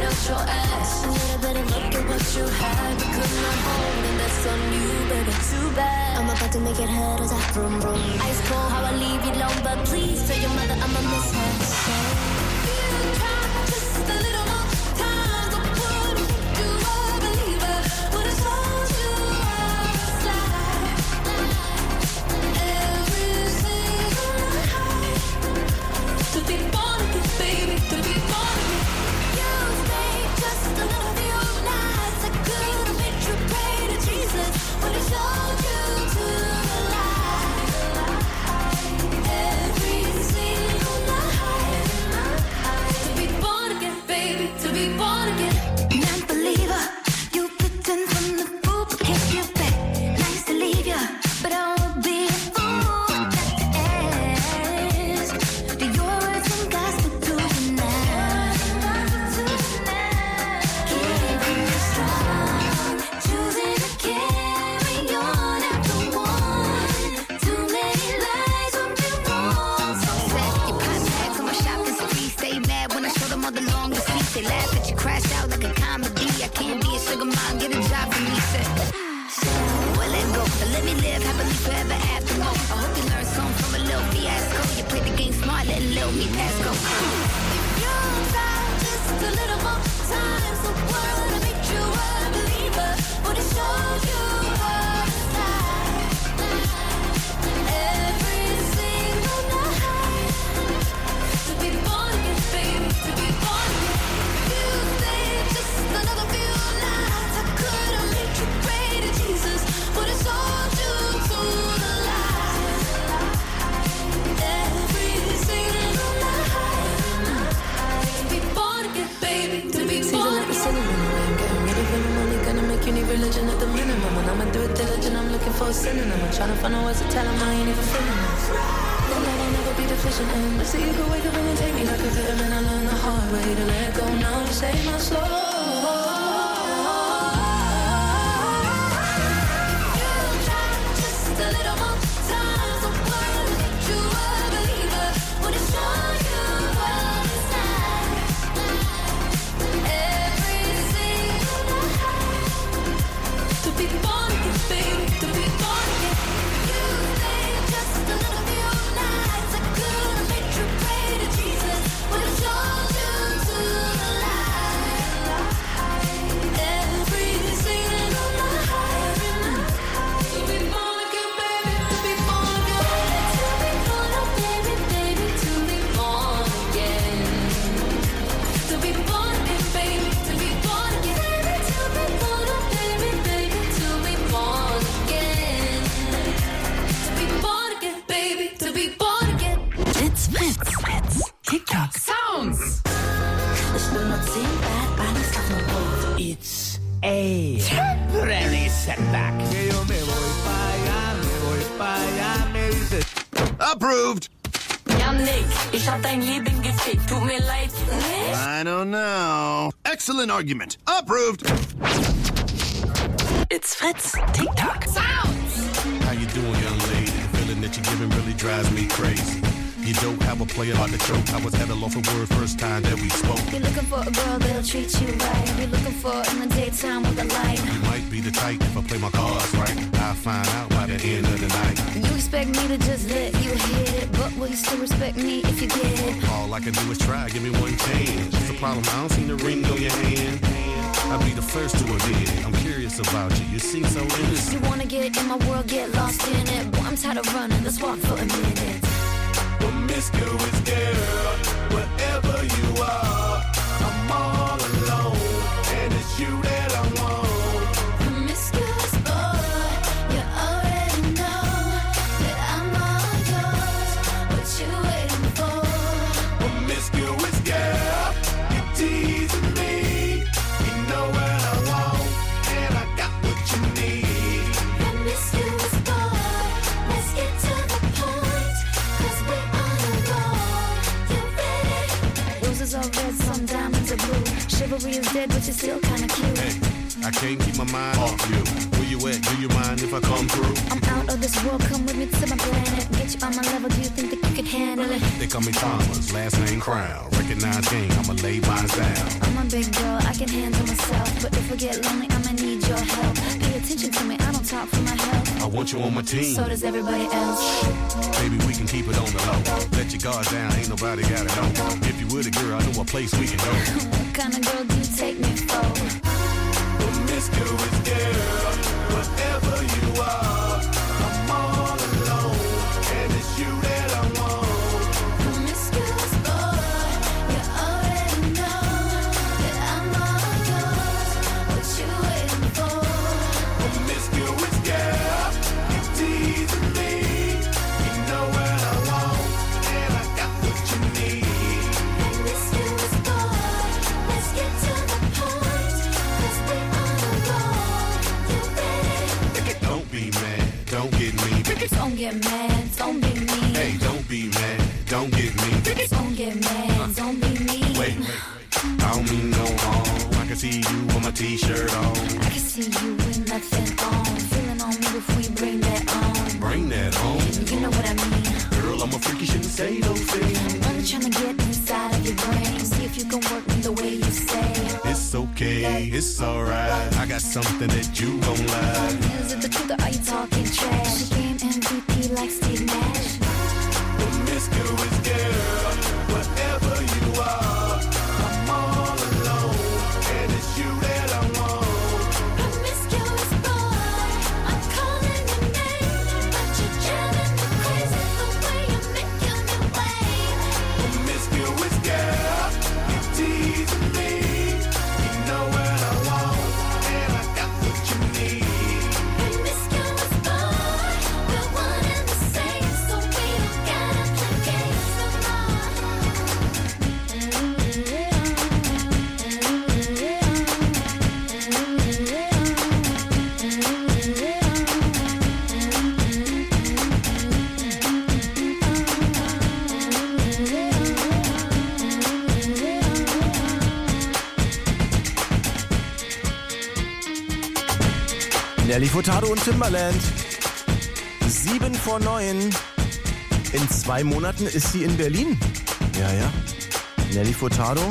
out your ass. A little better look at what you had. You couldn't have home, and that's on you, baby. Too bad. I'm about to make it hurt as I vroom vroom. Ice cold, how I leave you alone, but please tell your mother I'ma miss her. So you try just a little more time, the world will make you a believer. But I told you outside every single night to be born again, baby, to be born again. You stayed just a little few nights. I could have made you pray to Jesus, but I showed you to the light. Every single night to be born again, baby, to be born again. Non-believer, you pretend from the fool, but can't get back. Nice to leave ya, but I would be a fool not to ask. Do your words and gospel to the night? Keeping you strong, choosing to carry on after one. Too many lies on you wrong. So sad, you pop back from my shopping spree. Stay mad when I show them all the longest seats. They laugh at you, crash out like a comedy. I can't be a sugar mom, get a job for me. Said, well, let go, but let me live happily forever after. I hope you learn something from a little fiasco. You played the game smart, letting little me pass go. If you try just a little more time, the world will make you a believer. But it showed you outside every single night to be born again, baby, to be born again. You stayed just another few nights. I could have made you pray to Jesus, but it showed you to the light. Every single night to be born again, baby, to be born again. I'm getting ready for the money, gonna make you need religion at the minimum. And I'ma do it diligent, I'm looking for a synonym. I'm trying to find out ways to tell them I ain't even feeling this. Then I will never be deficient in. But see, you could wake up and take me like a vitamin. I learned the hard way to let go now to save my soul. Just a little more time, the world will make you a believer. But it showed you outside every single night to be born again, baby, to be born again. You stayed just a little few nights. I could have made you pray to Jesus, but it showed you to the light. Every single night to be born again, baby, to be born again. To be born again, baby, baby, to be born again. To be born again, baby, to be born again. To be born again, baby, baby, to be born again. To be born again, baby, to be born again. It's Fritz. TikTok Sounds. Ich bin nur 10 Bad Bunnies auf dem Boot. It's a temporary setback. Approved. Yannick, ich hab dein Leben gefickt, tut mir leid. I don't know. Excellent argument. Approved. It's Fritz. TikTok Sounds. How you doing, young lady? The feeling that you're giving really drives me crazy. You don't have a player like the choke. I was at a loss for word first time that we spoke. You're looking for a girl that'll treat you right. You're looking for in the daytime with a light. You might be the type if I play my cards right. I'll find out by the end of the night. You expect me to just let you hit it, but will you still respect me if you get it? All I can do is try, give me one chance. What's the problem? I don't see the ring on your hand. I'll be the first to admit it. I'm curious about you. You seem so innocent. You wanna get in my world, get lost in it. Boy, I'm tired of running. Let's walk for a minute. Promiscuous girl, wherever you are, I'm all alone, and it's you that I want. Promiscuous boy, you already know that I'm all yours. What you waiting for? Promiscuous girl, you're teasing me. You know what I want, and I got what you need. Promiscuous boy, let's get to the point, 'cause we're on a roll. You ready? Roses are red, some diamonds are blue. Chivalry is dead, but you're still kinda cute. Hey, I can't keep my mind off you. Where you at? Do you mind if I come through? I'm out of this world, come with me to my planet. Get you on my level, do you think that you can handle it? They call me Thomas, last name Crown. Recognize game, I'ma lay mine down. I'm a big girl, I can handle myself. But if I get lonely, I'ma need your help. Pay attention to me, I don't talk for my health. I want you on my team. So does everybody else. Baby, we can keep it on the low. Let your guard down, ain't nobody gotta know. If you with a girl, I know a place we can go. What kind of girl do you take me for? Promiscuous girl, whatever you are, I'm all alone, and it's you that I want. Promiscuous boy, you already know that I'm all yours. What you waiting for? Promiscuous girl, you teasing me. You know what I want, and I got what you need. Promiscuous boy, let's get to the point. 'Cause we on a roll. You ready? Don't be mad, don't get me. Don't get mad, don't be mean. Hey, don't be mad, don't get me. Don't get mad, don't be mean. Wait, I don't mean no harm. I can see you with my t-shirt on. I can see you with nothing on. Feeling on me before you bring that on. Bring that on. You know what I mean. Girl, I'm a freak, you shouldn't say those things. I'm trying to get inside of your brain. See if you can work me the way you say. It's okay, it's alright. I got something that you gon' like. Is it the truth or are you talking trash? The game MVP like Steve Nash. Promiscuous girl, whatever you are, I'm all alone, and it's you that I want. Promiscuous boy, I'm calling your name, but you're driving me crazy the way you're making me wait. Promiscuous girl, you teasing me. You know what I want, and I got what you need. Promiscuous boy, we're one and the same, so we don't gotta play games no Nelly Furtado und Timbaland. 7 vor 9. In 2 Monaten ist sie in Berlin. Ja, ja. Nelly Furtado.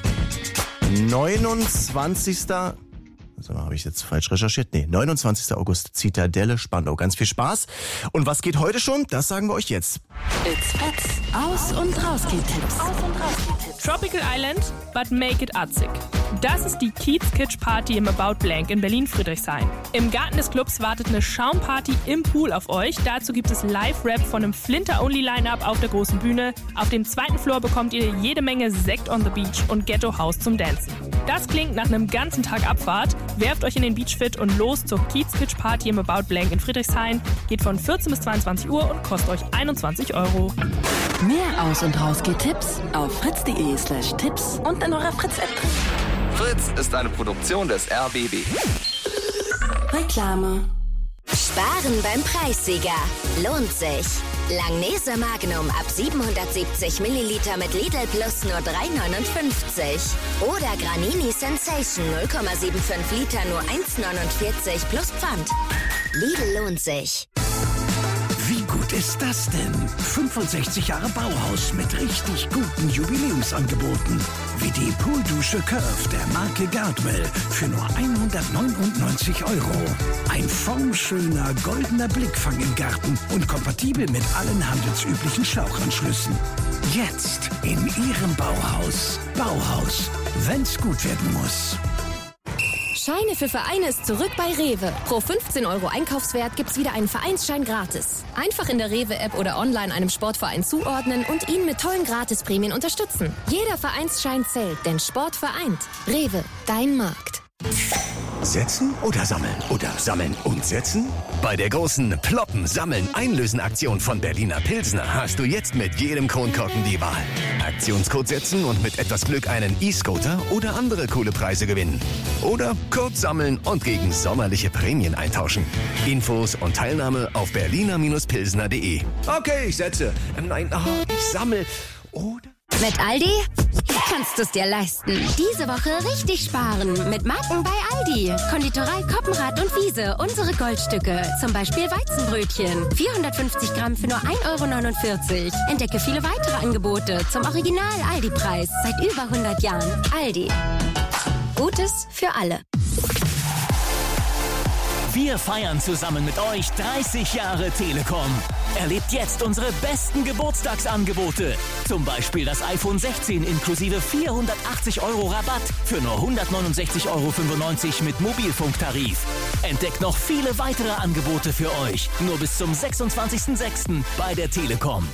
29. Also, habe ich jetzt falsch recherchiert? Nee, 29. August, Zitadelle, Spandau. Ganz viel Spaß. Und was geht heute schon? Das sagen wir euch jetzt. It's Fritz. Aus- und Rausgeht-Tipps. Tropical Island, but make it atzig. Das ist die Kiez Kitsch Party im About Blank in Berlin-Friedrichshain. Im Garten des Clubs wartet eine Schaumparty im Pool auf euch. Dazu gibt es Live-Rap von einem Flinter-Only-Line-Up auf der großen Bühne. Auf dem 2. Floor bekommt ihr jede Menge Sekt on the Beach und Ghetto-House zum Dancen. Das klingt nach einem ganzen Tag Abfahrt. Werft euch in den Beachfit und los zur Kiez Kitsch Party im About Blank in Friedrichshain. Geht von 14 bis 22 Uhr und kostet euch 21 €. Mehr Aus- und Rausgeht-Tipps auf fritz.de/Tipps und in eurer Fritz-App. Fritz ist eine Produktion des RBB. Reklame. Sparen beim Preissieger. Lohnt sich. Langnese Magnum ab 770 Milliliter mit Lidl Plus nur 3,59. Oder Granini Sensation 0,75 Liter nur 1,49 plus Pfand. Lidl lohnt sich. Wie gut ist das denn? 65 Jahre Bauhaus mit richtig guten Jubiläumsangeboten. Wie die Pooldusche Curve der Marke Gardwell für nur 199 €. Ein formschöner goldener Blickfang im Garten und kompatibel mit allen handelsüblichen Schlauchanschlüssen. Jetzt in Ihrem Bauhaus. Bauhaus, wenn's gut werden muss. Scheine für Vereine ist zurück bei Rewe. Pro 15 € Einkaufswert gibt's wieder einen Vereinsschein gratis. Einfach in der Rewe-App oder online einem Sportverein zuordnen und ihn mit tollen Gratisprämien unterstützen. Jeder Vereinsschein zählt, denn Sport vereint. Rewe, dein Markt. Setzen oder sammeln? Oder sammeln und setzen? Bei der großen Ploppen-Sammeln-Einlösen-Aktion von Berliner Pilsner hast du jetzt mit jedem Kronkorken die Wahl. Aktionscode setzen und mit etwas Glück einen E-Scooter oder andere coole Preise gewinnen. Oder Code sammeln und gegen sommerliche Prämien eintauschen. Infos und Teilnahme auf berliner-pilsner.de. Okay, ich setze. Nein, ich sammel. Oder? Mit Aldi kannst du es dir leisten. Diese Woche richtig sparen mit Marken bei Aldi. Konditorei Koppenrad und Wiese, unsere Goldstücke. Zum Beispiel Weizenbrötchen. 450 Gramm für nur 1,49 €. Entdecke viele weitere Angebote zum Original-Aldi-Preis. Seit über 100 Jahren. Aldi. Gutes für alle. Wir feiern zusammen mit euch 30 Jahre Telekom. Erlebt jetzt unsere besten Geburtstagsangebote. Zum Beispiel das iPhone 16 inklusive 480 € Rabatt für nur 169,95 € mit Mobilfunktarif. Entdeckt noch viele weitere Angebote für euch. Nur bis zum 26.06. bei der Telekom.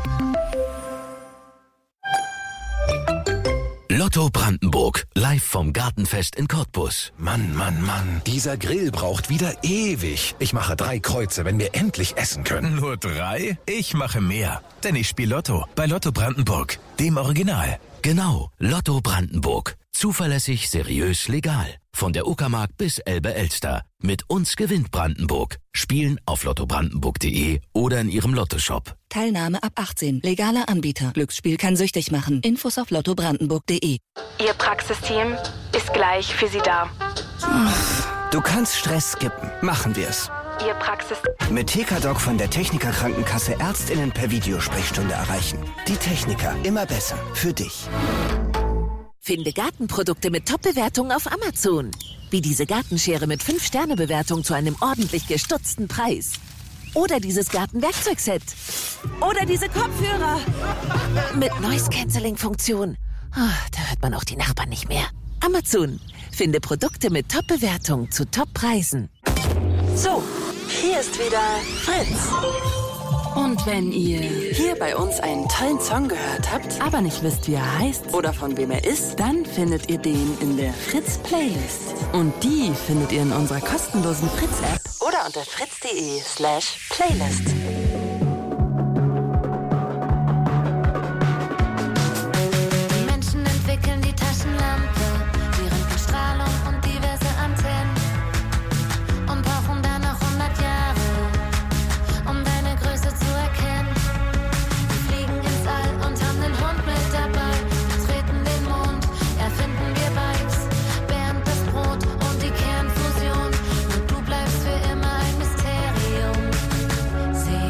Lotto Brandenburg, live vom Gartenfest in Cottbus. Mann, Mann, Mann. Dieser Grill braucht wieder ewig. Ich mache 3 Kreuze, wenn wir endlich essen können. Nur 3? Ich mache mehr. Denn ich spiele Lotto bei Lotto Brandenburg, dem Original. Genau, Lotto Brandenburg. Zuverlässig, seriös, legal. Von der Uckermark bis Elbe-Elster. Mit uns gewinnt Brandenburg. Spielen auf lottobrandenburg.de oder in ihrem Lottoshop. Teilnahme ab 18. Legaler Anbieter. Glücksspiel kann süchtig machen. Infos auf lottobrandenburg.de. Ihr Praxisteam ist gleich für Sie da. Du kannst Stress skippen. Machen wir's. Ihr Praxis... Mit TKDoc von der Techniker Krankenkasse ÄrztInnen per Videosprechstunde erreichen. Die Techniker, immer besser. Für dich. Finde Gartenprodukte mit Top-Bewertungen auf Amazon. Wie diese Gartenschere mit 5-Sterne-Bewertung zu einem ordentlich gestutzten Preis. Oder dieses Gartenwerkzeugset. Oder diese Kopfhörer. Mit Noise-Canceling-Funktion. Oh, da hört man auch die Nachbarn nicht mehr. Amazon. Finde Produkte mit Top-Bewertung zu Top-Preisen. So, hier ist wieder Fritz. Und wenn ihr hier bei uns einen tollen Song gehört habt, aber nicht wisst, wie er heißt oder von wem er ist, dann findet ihr den in der Fritz-Playlist. Und die findet ihr in unserer kostenlosen Fritz-App oder unter fritz.de/Playlist. Die Menschen entwickeln die Taschenlampe, deren Strahlung und diverse Antennen und brauchen dann noch 100 Jahre, um deine Größe zu erkennen. Wir fliegen ins All und haben den Hund mit dabei, betreten den Mond, erfinden wir Vibes, Bernd das Brot und die Kernfusion. Und du bleibst für immer ein Mysterium. Sehen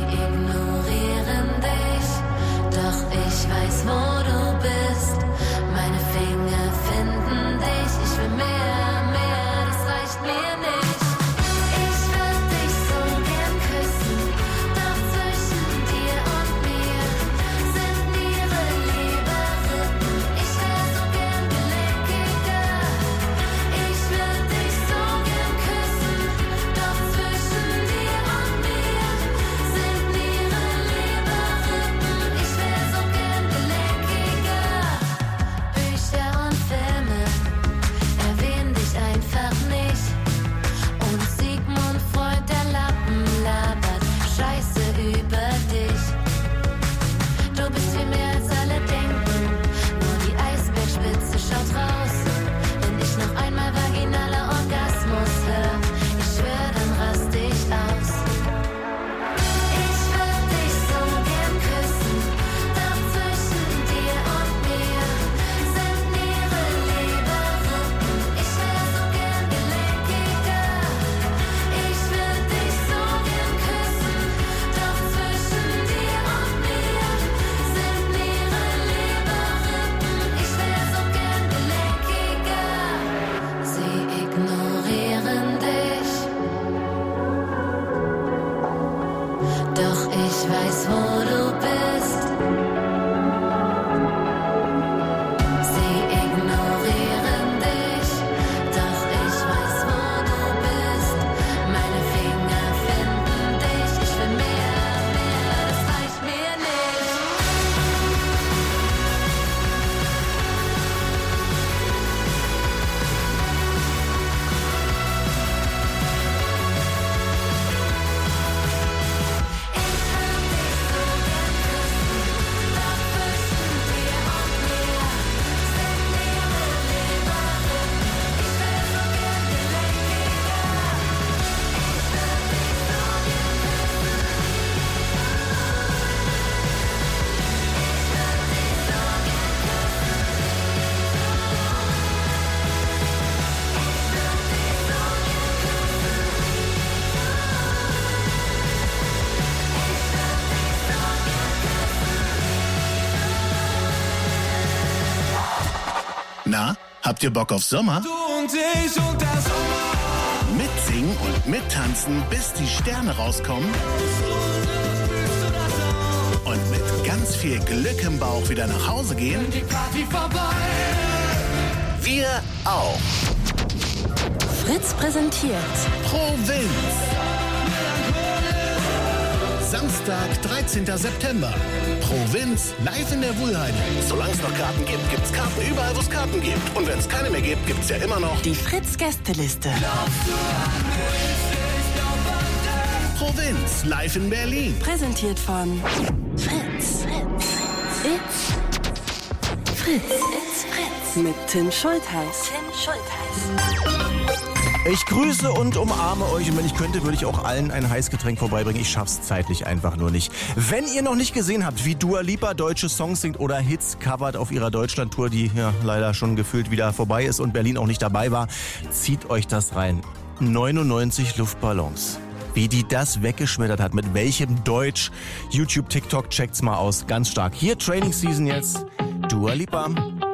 Habt ihr Bock auf Sommer? Du und ich und der Sommer. Mitsingen und mittanzen, bis die Sterne rauskommen. Und mit ganz viel Glück im Bauch wieder nach Hause gehen. Die Party vorbei. Wir auch. Fritz präsentiert Provinz. Samstag, 13. September. Provinz live in der Wuhlheide. Solange es noch Karten gibt, gibt's Karten überall, wo es Karten gibt. Und wenn es keine mehr gibt, gibt's ja immer noch die Fritz-Gästeliste. Provinz live in Berlin. Präsentiert von Fritz. It's Fritz. Mit Tim Schultheiß. Ich grüße und umarme euch und wenn ich könnte, würde ich auch allen ein Heißgetränk vorbeibringen. Ich schaff's zeitlich einfach nur nicht. Wenn ihr noch nicht gesehen habt, wie Dua Lipa deutsche Songs singt oder Hits covert auf ihrer Deutschlandtour, die ja leider schon gefühlt wieder vorbei ist und Berlin auch nicht dabei war, zieht euch das rein. 99 Luftballons. Wie die das weggeschmettert hat, mit welchem Deutsch. YouTube, TikTok, checkt's mal aus. Ganz stark. Hier Training Season jetzt. Dua Lipa.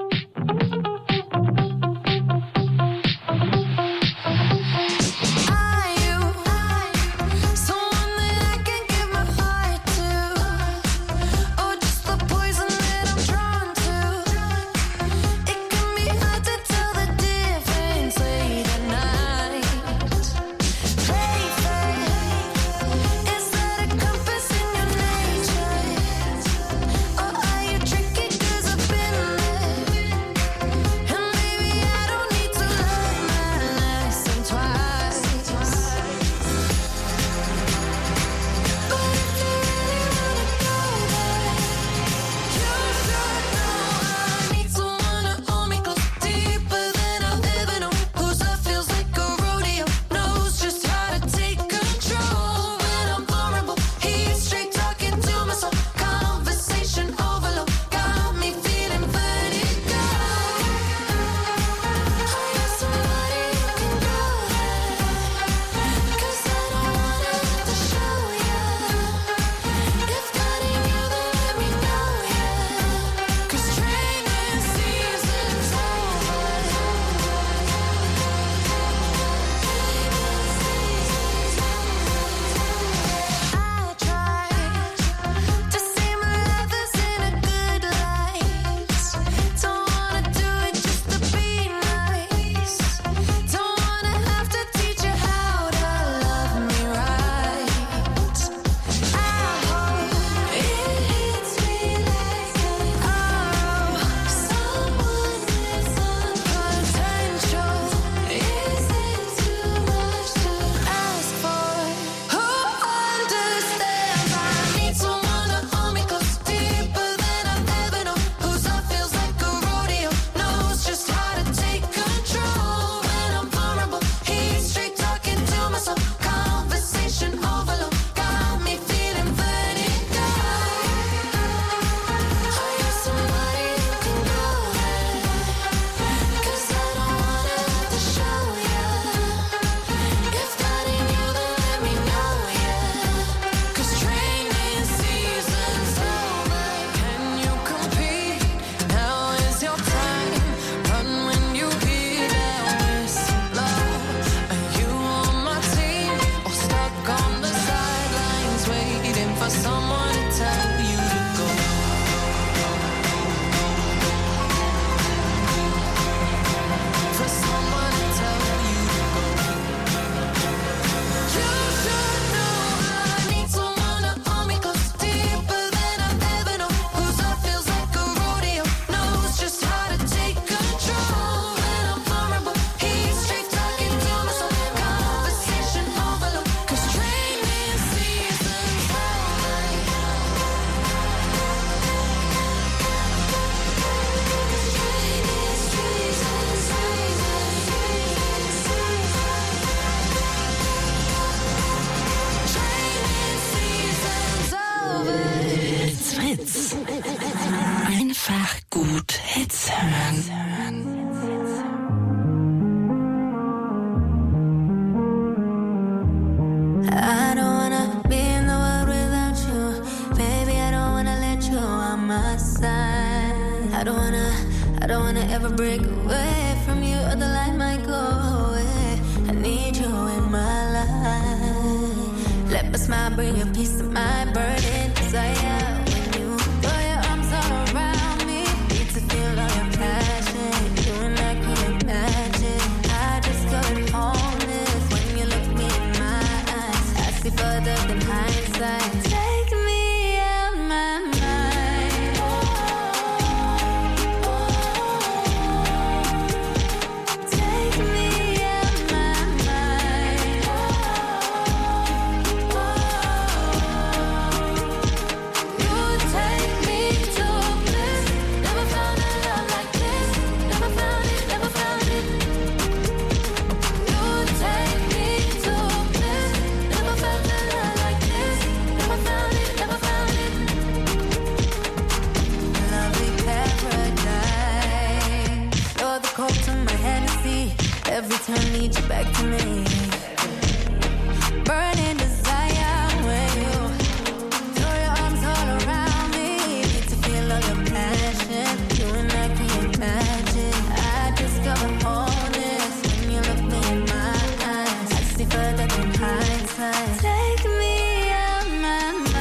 Einfach gut Hits hören. I don't wanna be in the world without you. Baby, I don't wanna let you on my side. I don't wanna ever break away from A smile bring a peace of mind, burning desire. When you throw your arms all around me, need to feel all your passion. You and I couldn't imagine. I discovered wholeness when you look me in my eyes. I see further than hindsight. Take me out my mind. Every time need you back to me. Burning desire when you throw your arms all around me. Need to feel all your passion. You and I can't imagine. I discovered wholeness when you look me in my eyes. I see further than hindsight. Take me out my mind.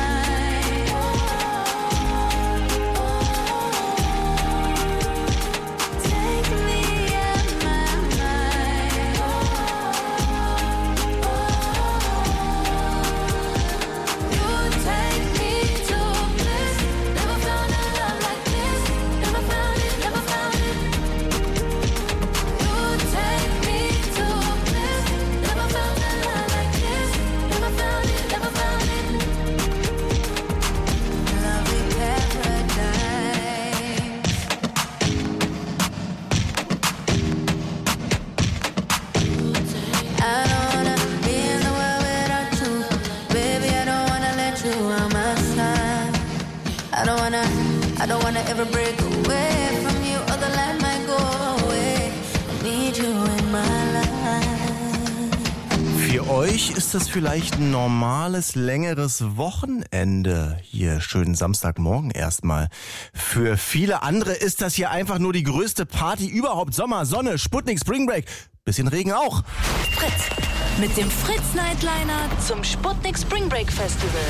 I don't wanna ever break away from you, or the light might go away. I need you in my life. Für euch ist das vielleicht ein normales, längeres Wochenende. Hier schönen Samstagmorgen erstmal. Für viele andere ist das hier einfach nur die größte Party überhaupt. Sommer, Sonne, Sputnik, Spring Break. Bisschen Regen auch. Fritz. Mit dem Fritz Nightliner zum Sputnik Spring Break Festival.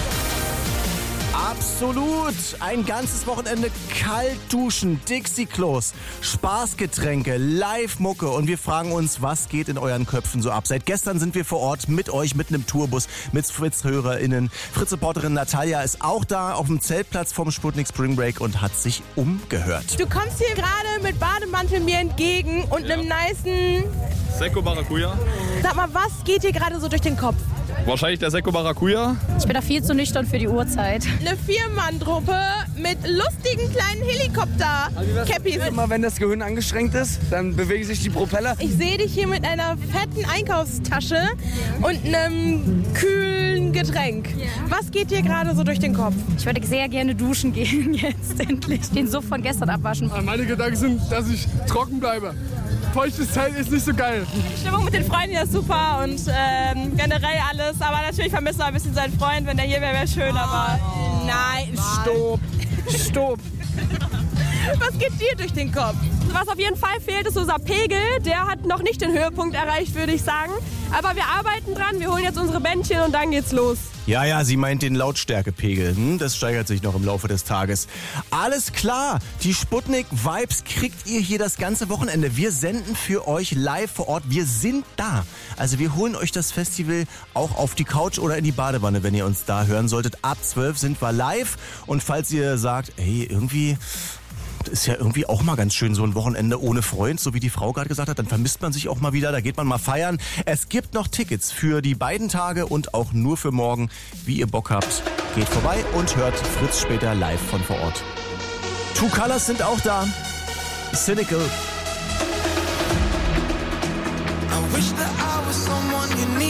Absolut! Ein ganzes Wochenende kalt duschen, Dixie-Klos, Spaßgetränke, Live-Mucke und wir fragen uns, was geht in euren Köpfen so ab? Seit gestern sind wir vor Ort mit euch, mit einem Tourbus, mit Fritz-HörerInnen. Fritz-Reporterin Natalia ist auch da auf dem Zeltplatz vom Sputnik Spring Break und hat sich umgehört. Du kommst hier gerade mit Bademantel mir entgegen und einem nicen Sekko Maracuja. Sag mal, was geht dir gerade so durch den Kopf? Wahrscheinlich der Sekko Maracuja. Ich bin da viel zu nüchtern für die Uhrzeit. Eine 4-Mann-Truppe mit lustigen kleinen Helikopter-Cappies. Immer wenn das Gehirn angestrengt ist, dann bewegen sich die Propeller. Ich sehe dich hier mit einer fetten Einkaufstasche und einem kühlen Getränk. Was geht dir gerade so durch den Kopf? Ich würde sehr gerne duschen gehen jetzt endlich. Den Suff von gestern abwaschen. Meine Gedanken sind, dass ich trocken bleibe. Feuchtes Zelt ist nicht so geil. Die Stimmung mit den Freunden ist super und generell alles. Aber natürlich vermisst man ein bisschen seinen Freund. Wenn der hier wäre, wäre schön. Aber nein, stopp. Was geht dir durch den Kopf? Was auf jeden Fall fehlt, ist unser Pegel. Der hat noch nicht den Höhepunkt erreicht, würde ich sagen. Aber wir arbeiten dran. Wir holen jetzt unsere Bändchen und dann geht's los. Ja, sie meint den Lautstärkepegel. Das steigert sich noch im Laufe des Tages. Alles klar, die Sputnik-Vibes kriegt ihr hier das ganze Wochenende. Wir senden für euch live vor Ort. Wir sind da. Also wir holen euch das Festival auch auf die Couch oder in die Badewanne, wenn ihr uns da hören solltet. Ab 12 sind wir live. Und falls ihr sagt, hey, irgendwie... ist ja irgendwie auch mal ganz schön, so ein Wochenende ohne Freund, so wie die Frau gerade gesagt hat, dann vermisst man sich auch mal wieder, da geht man mal feiern. Es gibt noch Tickets für die beiden Tage und auch nur für morgen, wie ihr Bock habt. Geht vorbei und hört Fritz später live von vor Ort. Two Colors sind auch da. Cynical. I wish that I was someone you need.